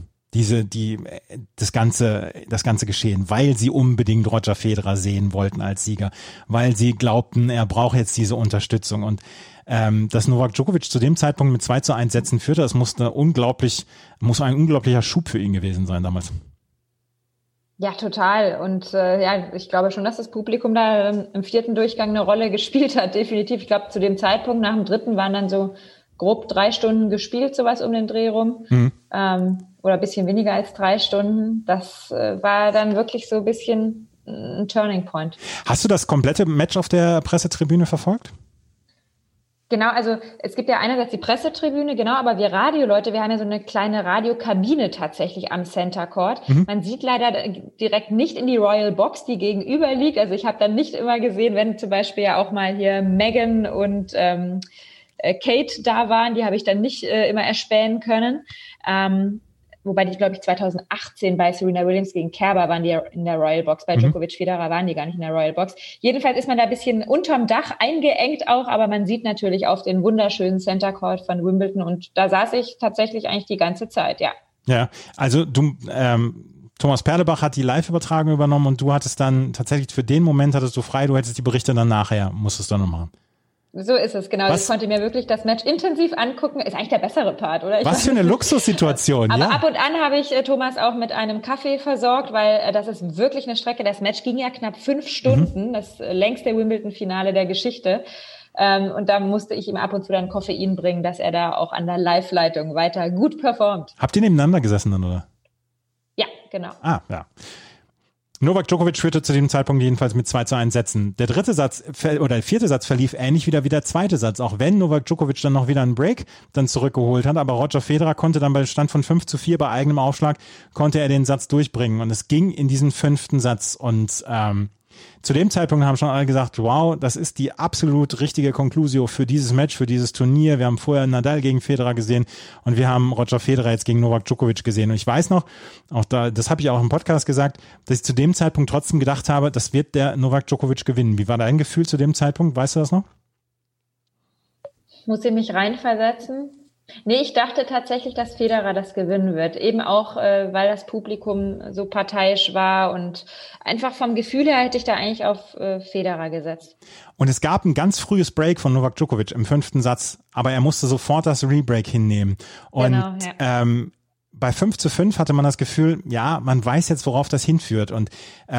das ganze Geschehen, weil sie unbedingt Roger Federer sehen wollten als Sieger, weil sie glaubten, er braucht jetzt diese Unterstützung. Und dass Novak Djokovic zu dem Zeitpunkt mit 2:1 Sätzen führte, das muss ein unglaublicher Schub für ihn gewesen sein damals. Ja, total. Und ich glaube schon, dass das Publikum da im vierten Durchgang eine Rolle gespielt hat, definitiv. Ich glaube, zu dem Zeitpunkt nach dem dritten waren dann so grob 3 Stunden gespielt, sowas um den Dreh rum. Oder ein bisschen weniger als 3 Stunden. Das war dann wirklich so ein bisschen ein Turning Point. Hast du das komplette Match auf der Pressetribüne verfolgt? Genau, also es gibt ja einerseits die Pressetribüne, genau, aber wir Radioleute, wir haben ja so eine kleine Radiokabine tatsächlich am Center Court. Man sieht leider direkt nicht in die Royal Box, die gegenüber liegt. Also ich habe dann nicht immer gesehen, wenn zum Beispiel ja auch mal hier Meghan und Kate da waren, die habe ich dann nicht immer erspähen können. Wobei die, glaube ich, 2018 bei Serena Williams gegen Kerber waren die in der Royal Box. Bei Djokovic, Federer waren die gar nicht in der Royal Box. Jedenfalls ist man da ein bisschen unterm Dach eingeengt auch, aber man sieht natürlich auf den wunderschönen Center Court von Wimbledon und da saß ich tatsächlich eigentlich die ganze Zeit, ja. Ja, also Thomas Perlebach hat die Live-Übertragung übernommen und du hattest dann tatsächlich für den Moment hattest du frei, du hättest die Berichte dann nachher, musstest du noch machen. So ist es, genau. Ich konnte mir wirklich das Match intensiv angucken. Ist eigentlich der bessere Part, oder? Was für eine Luxussituation, aber ja. Ab und an habe ich Thomas auch mit einem Kaffee versorgt, weil das ist wirklich eine Strecke. Das Match ging ja knapp 5 Stunden, das längste Wimbledon-Finale der Geschichte. Und da musste ich ihm ab und zu dann Koffein bringen, dass er da auch an der Live-Leitung weiter gut performt. Habt ihr nebeneinander gesessen dann, oder? Ja, genau. Ah, ja. Novak Djokovic führte zu dem Zeitpunkt jedenfalls mit 2:1 Sätzen. Der vierte Satz verlief ähnlich wie der zweite Satz, auch wenn Novak Djokovic dann noch wieder einen Break dann zurückgeholt hat, aber Roger Federer konnte dann bei Stand von 5:4 bei eigenem Aufschlag, konnte er den Satz durchbringen und es ging in diesen 5. Satz und zu dem Zeitpunkt haben schon alle gesagt, wow, das ist die absolut richtige Conclusio für dieses Match, für dieses Turnier. Wir haben vorher Nadal gegen Federer gesehen und wir haben Roger Federer jetzt gegen Novak Djokovic gesehen. Und ich weiß noch, das habe ich auch im Podcast gesagt, dass ich zu dem Zeitpunkt trotzdem gedacht habe, das wird der Novak Djokovic gewinnen. Wie war dein Gefühl zu dem Zeitpunkt? Weißt du das noch? Muss ich mich reinversetzen? Nee, ich dachte tatsächlich, dass Federer das gewinnen wird. Eben auch, weil das Publikum so parteiisch war und einfach vom Gefühl her hätte ich da eigentlich auf Federer gesetzt. Und es gab ein ganz frühes Break von Novak Djokovic im 5. Satz, aber er musste sofort das Rebreak hinnehmen. Und genau, ja. Bei 5:5 hatte man das Gefühl, ja, man weiß jetzt, worauf das hinführt. Und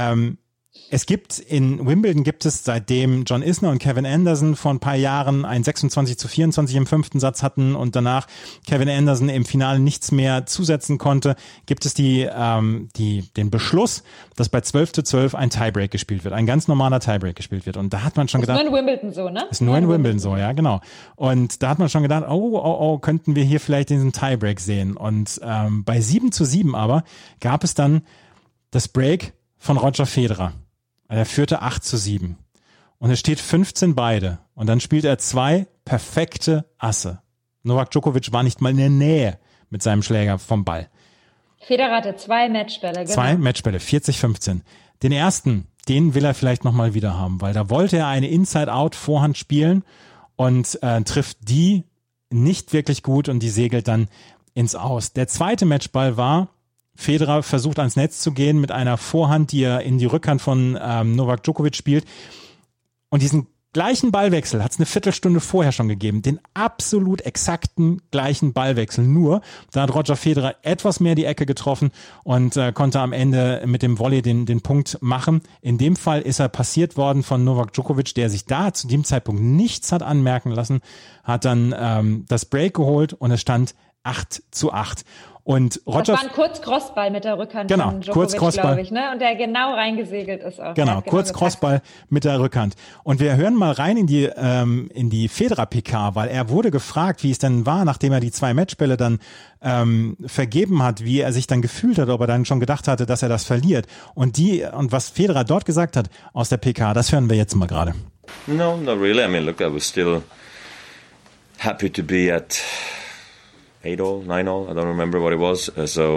in Wimbledon gibt es, seitdem John Isner und Kevin Anderson vor ein paar Jahren ein 26:24 im 5. Satz hatten und danach Kevin Anderson im Finale nichts mehr zusetzen konnte, gibt es den Beschluss, dass bei 12:12 ein Tiebreak gespielt wird, ein ganz normaler Tiebreak gespielt wird. Und da hat man schon gedacht... Ist nur in Wimbledon so, ne? Ist nur in Wimbledon so, ja, genau. Und da hat man schon gedacht, könnten wir hier vielleicht diesen Tiebreak sehen. Und bei 7:7 aber gab es dann das Break von Roger Federer. Er führte 8:7. Und es steht 15 beide. Und dann spielt er 2 perfekte Asse. Novak Djokovic war nicht mal in der Nähe mit seinem Schläger vom Ball. Federer hatte 2 Matchbälle, genau. 2 Matchbälle, 40:15. Den ersten, den will er vielleicht nochmal wieder haben, weil da wollte er eine Inside-Out-Vorhand spielen und trifft die nicht wirklich gut und die segelt dann ins Aus. Der zweite Matchball war, Federer versucht ans Netz zu gehen mit einer Vorhand, die er in die Rückhand von Novak Djokovic spielt. Und diesen gleichen Ballwechsel hat es eine Viertelstunde vorher schon gegeben. Den absolut exakten gleichen Ballwechsel. Nur, da hat Roger Federer etwas mehr die Ecke getroffen und konnte am Ende mit dem Volley den Punkt machen. In dem Fall ist er passiert worden von Novak Djokovic, der sich da zu dem Zeitpunkt nichts hat anmerken lassen, hat dann das Break geholt und es stand 8:8. Und Roger, das war ein Kurz-Crossball mit der Rückhand von Djokovic, glaube ich, ne? Und der genau reingesegelt ist auch. Genau, Kurz-Crossball mit der Rückhand. Und wir hören mal rein in die Federer-PK, weil er wurde gefragt, wie es denn war, nachdem er die 2 Matchbälle dann vergeben hat, wie er sich dann gefühlt hat, ob er dann schon gedacht hatte, dass er das verliert. Und was Federer dort gesagt hat aus der PK, das hören wir jetzt mal gerade. No, not really. I mean, look, I was still happy to be at 8-all, 9-all, I don't remember what it was.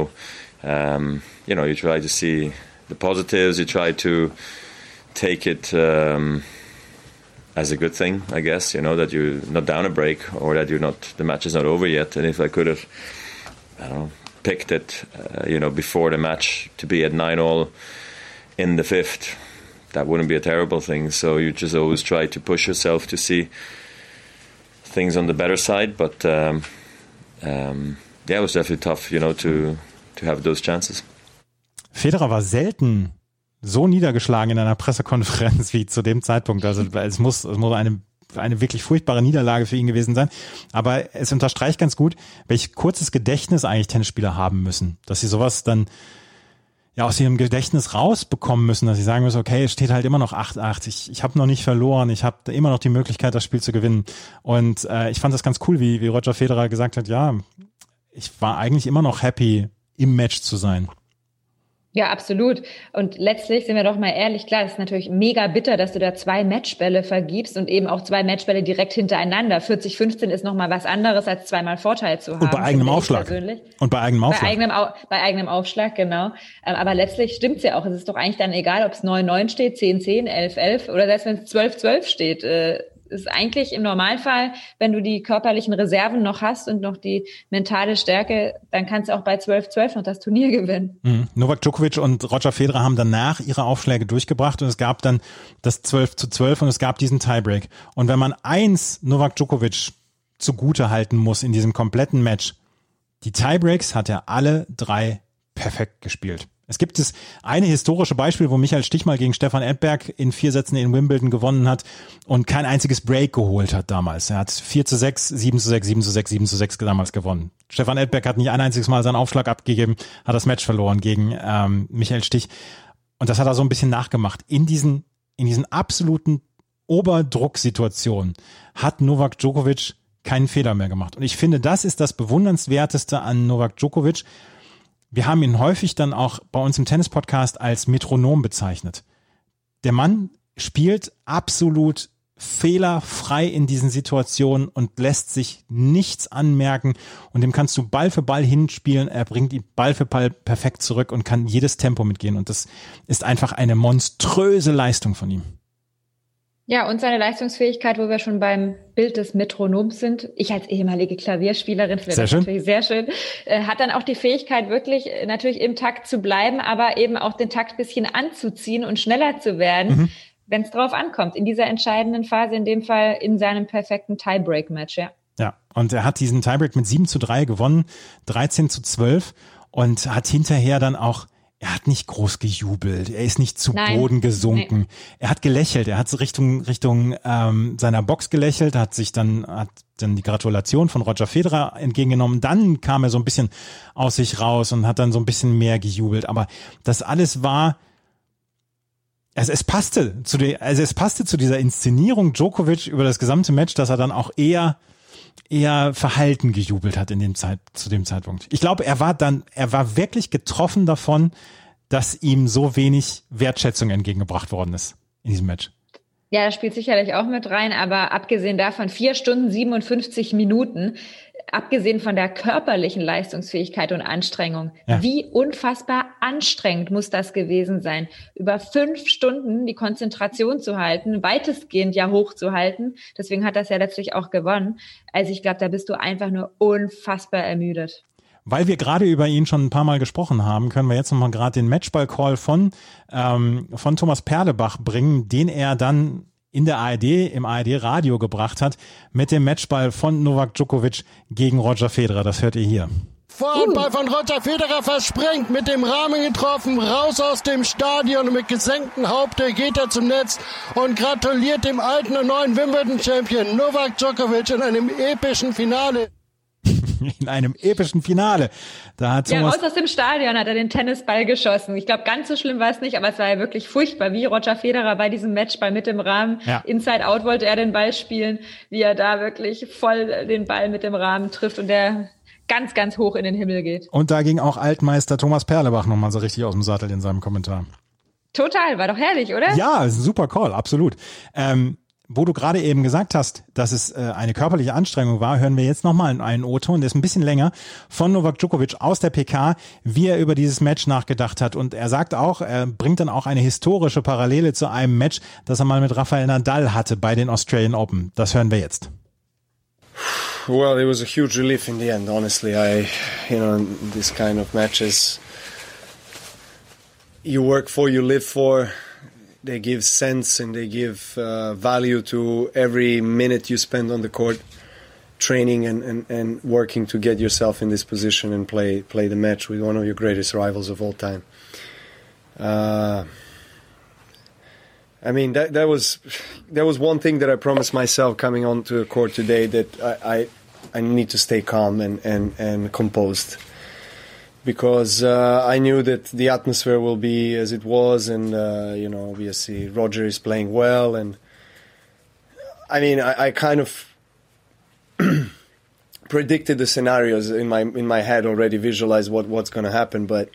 You try to see the positives, you try to take it as a good thing, I guess, that you're not down a break or that the match is not over yet. And if I could have, picked it, before the match to be at 9-all in the 5th, that wouldn't be a terrible thing. So you just always try to push yourself to see things on the better side, but it was definitely tough, to have those chances. Federer war selten so niedergeschlagen in einer Pressekonferenz wie zu dem Zeitpunkt. Also es muss eine wirklich furchtbare Niederlage für ihn gewesen sein. Aber es unterstreicht ganz gut, welch kurzes Gedächtnis eigentlich Tennisspieler haben müssen, dass sie sowas dann aus ihrem Gedächtnis rausbekommen müssen, dass sie sagen müssen, okay, es steht halt immer noch 8-8, ich habe noch nicht verloren, ich habe immer noch die Möglichkeit, das Spiel zu gewinnen. Und ich fand das ganz cool, wie Roger Federer gesagt hat, ja, ich war eigentlich immer noch happy, im Match zu sein. Ja, absolut. Und letztlich, sind wir doch mal ehrlich, klar, es ist natürlich mega bitter, dass du da 2 Matchbälle vergibst und eben auch 2 Matchbälle direkt hintereinander. 40-15 ist nochmal was anderes, als 2-mal Vorteil zu haben. Und bei eigenem Aufschlag. Und bei eigenem Aufschlag, genau. Aber letztlich stimmt's ja auch. Es ist doch eigentlich dann egal, ob es 9-9 steht, 10-10, 11-11 oder selbst wenn es 12-12 steht. Ist eigentlich im Normalfall, wenn du die körperlichen Reserven noch hast und noch die mentale Stärke, dann kannst du auch bei 12-12 noch das Turnier gewinnen. Novak Djokovic und Roger Federer haben danach ihre Aufschläge durchgebracht und es gab dann das 12-12 und es gab diesen Tiebreak. Und wenn man eins Novak Djokovic zugute halten muss in diesem kompletten Match, die Tiebreaks hat er alle 3 perfekt gespielt. Es gibt eine historische Beispiel, wo Michael Stich mal gegen Stefan Edberg in 4 Sätzen in Wimbledon gewonnen hat und kein einziges Break geholt hat damals. Er hat 4-6, 7-6, 7-6, 7-6 damals gewonnen. Stefan Edberg hat nicht ein einziges Mal seinen Aufschlag abgegeben, hat das Match verloren gegen Michael Stich. Und das hat er so ein bisschen nachgemacht. In diesen absoluten Oberdrucksituationen hat Novak Djokovic keinen Fehler mehr gemacht. Und ich finde, das ist das Bewundernswerteste an Novak Djokovic. Wir haben ihn häufig dann auch bei uns im Tennis-Podcast als Metronom bezeichnet. Der Mann spielt absolut fehlerfrei in diesen Situationen und lässt sich nichts anmerken und dem kannst du Ball für Ball hinspielen, er bringt ihn Ball für Ball perfekt zurück und kann jedes Tempo mitgehen und das ist einfach eine monströse Leistung von ihm. Ja, und seine Leistungsfähigkeit, wo wir schon beim Bild des Metronoms sind. Ich als ehemalige Klavierspielerin finde das natürlich sehr schön. Hat dann auch die Fähigkeit, wirklich natürlich im Takt zu bleiben, aber eben auch den Takt ein bisschen anzuziehen und schneller zu werden, wenn es drauf ankommt. In dieser entscheidenden Phase, in dem Fall in seinem perfekten Tiebreak-Match, ja. Ja, und er hat diesen Tiebreak mit 7-3 gewonnen, 13-12 und hat hinterher dann auch er hat nicht groß gejubelt, er ist nicht zu Boden gesunken. Er hat gelächelt, er hat so Richtung seiner Box gelächelt, hat dann die Gratulation von Roger Federer entgegengenommen. Dann kam er so ein bisschen aus sich raus und hat dann so ein bisschen mehr gejubelt. Aber das alles war, also es passte zu dieser Inszenierung Djokovic über das gesamte Match, dass er dann auch eher verhalten gejubelt hat zu dem Zeitpunkt. Ich glaube, er war wirklich getroffen davon, dass ihm so wenig Wertschätzung entgegengebracht worden ist in diesem Match. Ja, das spielt sicherlich auch mit rein, aber abgesehen davon 4 Stunden 57 Minuten, abgesehen von der körperlichen Leistungsfähigkeit und Anstrengung, wie unfassbar anstrengend muss das gewesen sein, über 5 Stunden die Konzentration zu halten, weitestgehend ja hochzuhalten. Deswegen hat das ja letztlich auch gewonnen. Also ich glaube, da bist du einfach nur unfassbar ermüdet. Weil wir gerade über ihn schon ein paar Mal gesprochen haben, können wir jetzt nochmal gerade den Matchball-Call von Thomas Perlebach bringen, den er dann in der im ARD-Radio gebracht hat, mit dem Matchball von Novak Djokovic gegen Roger Federer. Das hört ihr hier. Vorhandball von Roger Federer versprengt, mit dem Rahmen getroffen, raus aus dem Stadion und mit gesenktem Haupte geht er zum Netz und gratuliert dem alten und neuen Wimbledon-Champion Novak Djokovic in einem epischen Finale. in einem epischen Finale. Da hat Thomas raus aus dem Stadion hat er den Tennisball geschossen. Ich glaube, ganz so schlimm war es nicht, aber es war ja wirklich furchtbar, wie Roger Federer bei diesem Matchball mit dem Rahmen. Ja. Inside Out wollte er den Ball spielen, wie er da wirklich voll den Ball mit dem Rahmen trifft und der ganz, ganz hoch in den Himmel geht. Und da ging auch Altmeister Thomas Perlebach nochmal so richtig aus dem Sattel in seinem Kommentar. Total, war doch herrlich, oder? Ja, ist ein super Call, absolut. Wo du gerade eben gesagt hast, dass es eine körperliche Anstrengung war, hören wir jetzt nochmal einen O-Ton, der ist ein bisschen länger, von Novak Djokovic aus der PK, wie er über dieses Match nachgedacht hat. Und er sagt auch, er bringt dann auch eine historische Parallele zu einem Match, das er mal mit Rafael Nadal hatte bei den Australian Open. Das hören wir jetzt. Well, it was a huge relief in the end, honestly. This kind of matches, you work for, you live for. They give sense and they give value to every minute you spend on the court, training and working to get yourself in this position and play the match with one of your greatest rivals of all time. That was one thing that I promised myself coming onto the court today, that I need to stay calm and composed. Because I knew that the atmosphere will be as it was, and obviously Roger is playing well, and I kind of predicted the scenarios in my head already, visualized what's going to happen, but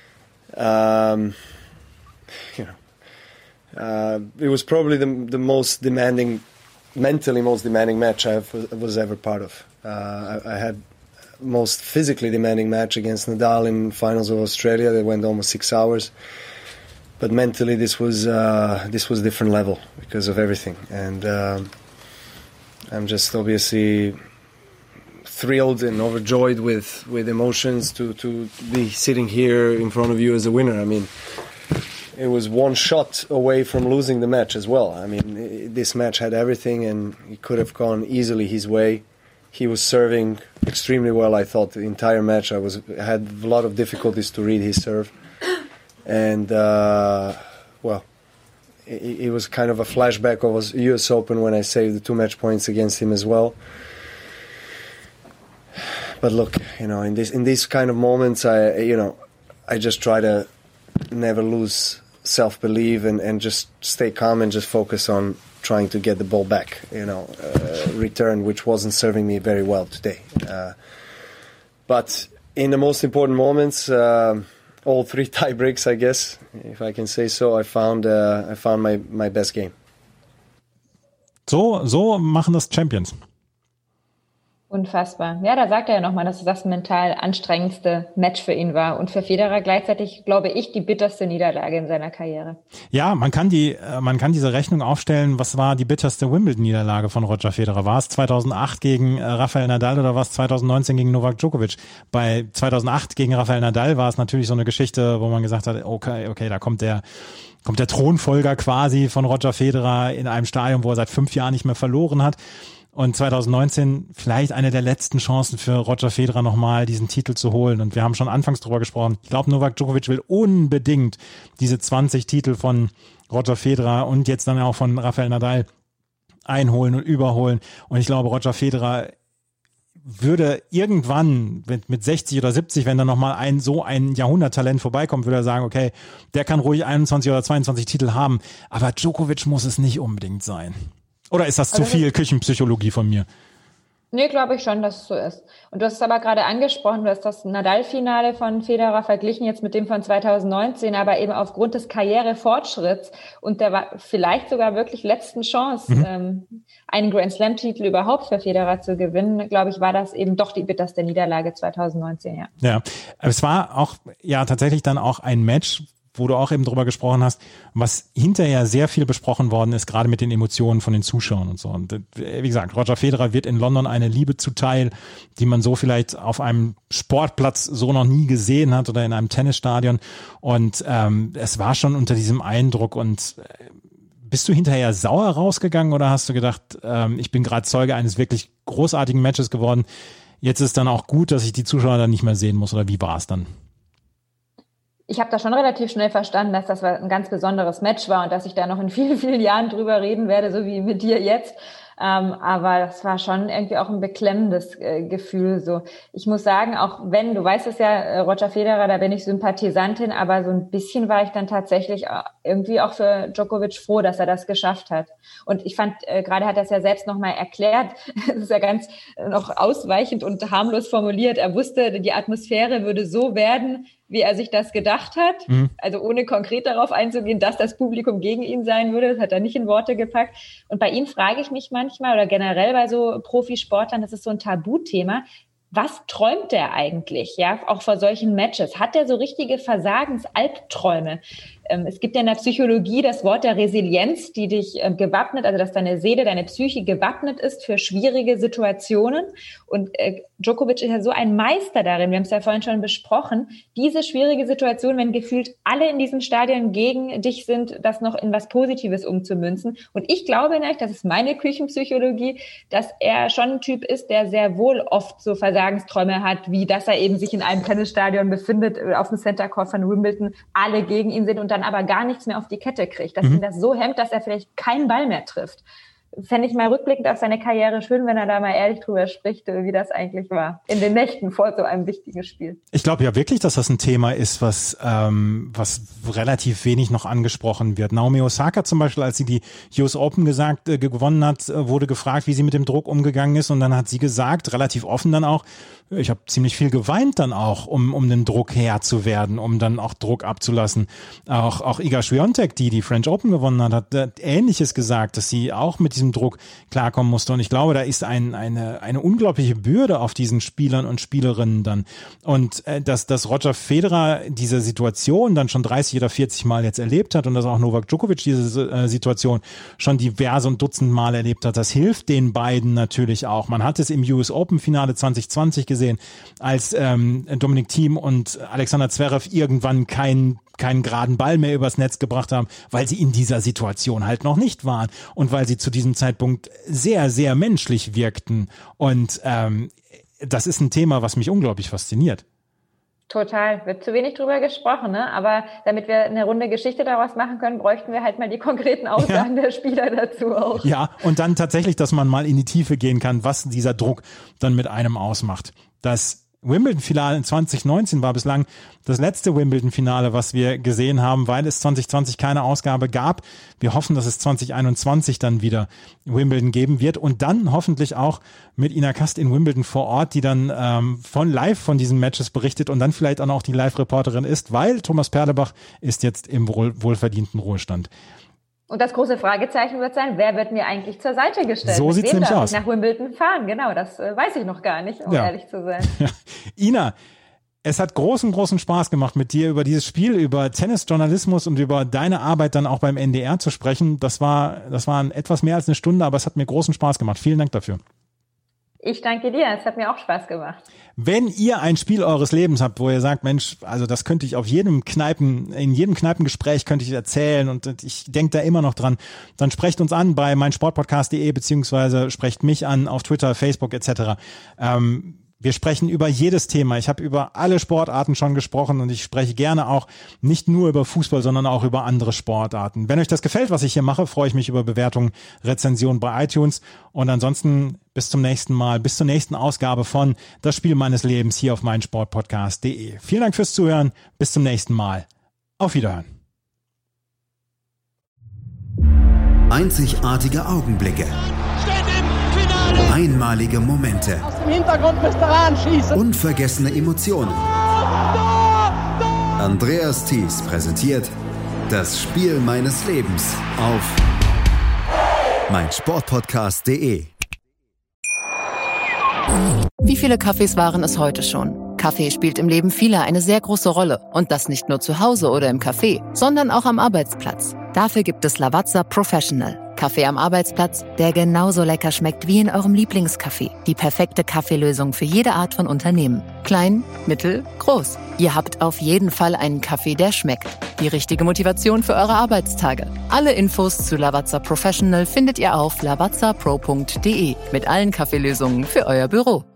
it was probably the most demanding, mentally most demanding match I was ever part of. I had most physically demanding match against Nadal in finals of Australia that went almost 6 hours, but mentally this was different level because of everything, and I'm just obviously thrilled and overjoyed with emotions to be sitting here in front of you as a winner. It was one shot away from losing the match as well. This match had everything, and it could have gone easily his way. He was serving extremely well, I thought, the entire match. I had a lot of difficulties to read his serve. And, it was kind of a flashback of US Open when I saved the 2 match points against him as well. But look, in these kind of moments, I just try to never lose self-belief and just stay calm and just focus on trying to get the ball back, return, which wasn't serving me very well today. But in the most important moments, all 3 tie breaks, I guess, if I can say so, I found my best game. So machen das Champions. Unfassbar. Ja, da sagt er ja nochmal, dass es das mental anstrengendste Match für ihn war und für Federer gleichzeitig, glaube ich, die bitterste Niederlage in seiner Karriere. Ja, man kann diese Rechnung aufstellen. Was war die bitterste Wimbledon-Niederlage von Roger Federer? War es 2008 gegen Rafael Nadal oder war es 2019 gegen Novak Djokovic? Bei 2008 gegen Rafael Nadal war es natürlich so eine Geschichte, wo man gesagt hat, okay, da kommt der Thronfolger quasi von Roger Federer in einem Stadion, wo er seit 5 Jahren nicht mehr verloren hat. Und 2019 vielleicht eine der letzten Chancen für Roger Federer nochmal diesen Titel zu holen. Und wir haben schon anfangs drüber gesprochen. Ich glaube, Novak Djokovic will unbedingt diese 20 Titel von Roger Federer und jetzt dann auch von Rafael Nadal einholen und überholen. Und ich glaube, Roger Federer würde irgendwann mit 60 oder 70, wenn dann nochmal ein Jahrhunderttalent vorbeikommt, würde er sagen, okay, der kann ruhig 21 oder 22 Titel haben. Aber Djokovic muss es nicht unbedingt sein. Oder ist das zu viel Küchenpsychologie von mir? Nee, glaube ich schon, dass es so ist. Und du hast es aber gerade angesprochen, du hast das Nadal-Finale von Federer verglichen jetzt mit dem von 2019, aber eben aufgrund des Karrierefortschritts und der vielleicht sogar wirklich letzten Chance, einen Grand-Slam-Titel überhaupt für Federer zu gewinnen, glaube ich, war das eben doch die bitterste Niederlage 2019, ja. Ja, es war auch tatsächlich dann auch ein Match, wo du auch eben drüber gesprochen hast, was hinterher sehr viel besprochen worden ist, gerade mit den Emotionen von den Zuschauern und so. Und wie gesagt, Roger Federer wird in London eine Liebe zuteil, die man so vielleicht auf einem Sportplatz so noch nie gesehen hat oder in einem Tennisstadion. Und es war schon unter diesem Eindruck. Und bist du hinterher sauer rausgegangen oder hast du gedacht, ich bin gerade Zeuge eines wirklich großartigen Matches geworden, jetzt ist dann auch gut, dass ich die Zuschauer dann nicht mehr sehen muss, oder wie war es dann? Ich habe da schon relativ schnell verstanden, dass das ein ganz besonderes Match war und dass ich da noch in vielen, vielen Jahren drüber reden werde, so wie mit dir jetzt. Aber das war schon irgendwie auch ein beklemmendes Gefühl. So, ich muss sagen, auch wenn, du weißt es ja, Roger Federer, da bin ich Sympathisantin, aber so ein bisschen war ich dann tatsächlich irgendwie auch für Djokovic froh, dass er das geschafft hat. Und ich fand, gerade hat er es ja selbst nochmal erklärt, das ist ja ganz noch ausweichend und harmlos formuliert. Er wusste, die Atmosphäre würde so werden, wie er sich das gedacht hat. Also ohne konkret darauf einzugehen, dass das Publikum gegen ihn sein würde. Das hat er nicht in Worte gepackt. Und bei ihm frage ich mich manchmal oder generell bei so Profisportlern, das ist so ein Tabuthema. Was träumt er eigentlich, ja, auch vor solchen Matches? Hat er so richtige Versagensalbträume? Es gibt ja in der Psychologie das Wort der Resilienz, die dich gewappnet, also dass deine Seele, deine Psyche gewappnet ist für schwierige Situationen. Und Djokovic ist ja so ein Meister darin, wir haben es ja vorhin schon besprochen, diese schwierige Situation, wenn gefühlt alle in diesen Stadien gegen dich sind, das noch in was Positives umzumünzen. Und ich glaube nicht, das ist meine Küchenpsychologie, dass er schon ein Typ ist, der sehr wohl oft so Versagensträume hat, wie dass er eben sich in einem Tennisstadion befindet, auf dem Center Court von Wimbledon, alle gegen ihn sind und dann aber gar nichts mehr auf die Kette kriegt, dass ihn das so hemmt, dass er vielleicht keinen Ball mehr trifft. Fände ich mal rückblickend auf seine Karriere schön, wenn er da mal ehrlich drüber spricht, wie das eigentlich war. In den Nächten vor so einem wichtigen Spiel. Ich glaube ja wirklich, dass das ein Thema ist, was relativ wenig noch angesprochen wird. Naomi Osaka zum Beispiel, als sie die US Open gewonnen hat, wurde gefragt, wie sie mit dem Druck umgegangen ist. Und dann hat sie gesagt, relativ offen dann auch, ich habe ziemlich viel geweint dann auch, um den Druck Herr zu werden, um dann auch Druck abzulassen. Auch Iga Swiatek, die French Open gewonnen hat Ähnliches gesagt, dass sie auch mit diesem Druck klarkommen musste. Und ich glaube, da ist eine unglaubliche Bürde auf diesen Spielern und Spielerinnen dann. Und dass Roger Federer diese Situation dann schon 30 oder 40 Mal jetzt erlebt hat und dass auch Novak Djokovic diese Situation schon diverse und Dutzend Mal erlebt hat, das hilft den beiden natürlich auch. Man hat es im US Open Finale 2020 gesehen, als Dominic Thiem und Alexander Zverev irgendwann keinen geraden Ball mehr übers Netz gebracht haben, weil sie in dieser Situation halt noch nicht waren und weil sie zu diesem Zeitpunkt sehr, sehr menschlich wirkten. Und das ist ein Thema, was mich unglaublich fasziniert. Total. Wird zu wenig drüber gesprochen, ne? Aber damit wir eine runde Geschichte daraus machen können, bräuchten wir halt mal die konkreten Aussagen der Spieler dazu auch. Ja, und dann tatsächlich, dass man mal in die Tiefe gehen kann, was dieser Druck dann mit einem ausmacht. Das Wimbledon-Finale in 2019 war bislang das letzte Wimbledon-Finale, was wir gesehen haben, weil es 2020 keine Ausgabe gab. Wir hoffen, dass es 2021 dann wieder Wimbledon geben wird und dann hoffentlich auch mit Ina Kast in Wimbledon vor Ort, die dann live von diesen Matches berichtet und dann vielleicht auch noch die Live-Reporterin ist, weil Thomas Perlebach ist jetzt im wohlverdienten Ruhestand. Und das große Fragezeichen wird sein, wer wird mir eigentlich zur Seite gestellt? So sieht es nämlich aus. Nach Wimbledon fahren, genau, das weiß ich noch gar nicht, um ehrlich zu sein. Ja. Ina, es hat großen Spaß gemacht, mit dir über dieses Spiel, über Tennisjournalismus und über deine Arbeit dann auch beim NDR zu sprechen. Das waren etwas mehr als eine Stunde, aber es hat mir großen Spaß gemacht. Vielen Dank dafür. Ich danke dir, es hat mir auch Spaß gemacht. Wenn ihr ein Spiel eures Lebens habt, wo ihr sagt, Mensch, also das könnte ich in jedem Kneipengespräch könnte ich erzählen und ich denke da immer noch dran, dann sprecht uns an bei meinsportpodcast.de beziehungsweise sprecht mich an auf Twitter, Facebook etc. Wir sprechen über jedes Thema. Ich habe über alle Sportarten schon gesprochen und ich spreche gerne auch nicht nur über Fußball, sondern auch über andere Sportarten. Wenn euch das gefällt, was ich hier mache, freue ich mich über Bewertungen, Rezensionen bei iTunes und ansonsten bis zum nächsten Mal, bis zur nächsten Ausgabe von Das Spiel meines Lebens hier auf meinsportpodcast.de. Vielen Dank fürs Zuhören. Bis zum nächsten Mal. Auf Wiederhören. Einzigartige Augenblicke. Einmalige Momente. Aus dem Hintergrund müsst ihr anschießen. Unvergessene Emotionen. Andreas Thies präsentiert Das Spiel meines Lebens auf meinsportpodcast.de. Wie viele Kaffees waren es heute schon? Kaffee spielt im Leben vieler eine sehr große Rolle. Und das nicht nur zu Hause oder im Café, sondern auch am Arbeitsplatz. Dafür gibt es Lavazza Professional. Kaffee am Arbeitsplatz, der genauso lecker schmeckt wie in eurem Lieblingscafé. Die perfekte Kaffeelösung für jede Art von Unternehmen. Klein, mittel, groß. Ihr habt auf jeden Fall einen Kaffee, der schmeckt. Die richtige Motivation für eure Arbeitstage. Alle Infos zu Lavazza Professional findet ihr auf lavazzapro.de mit allen Kaffeelösungen für euer Büro.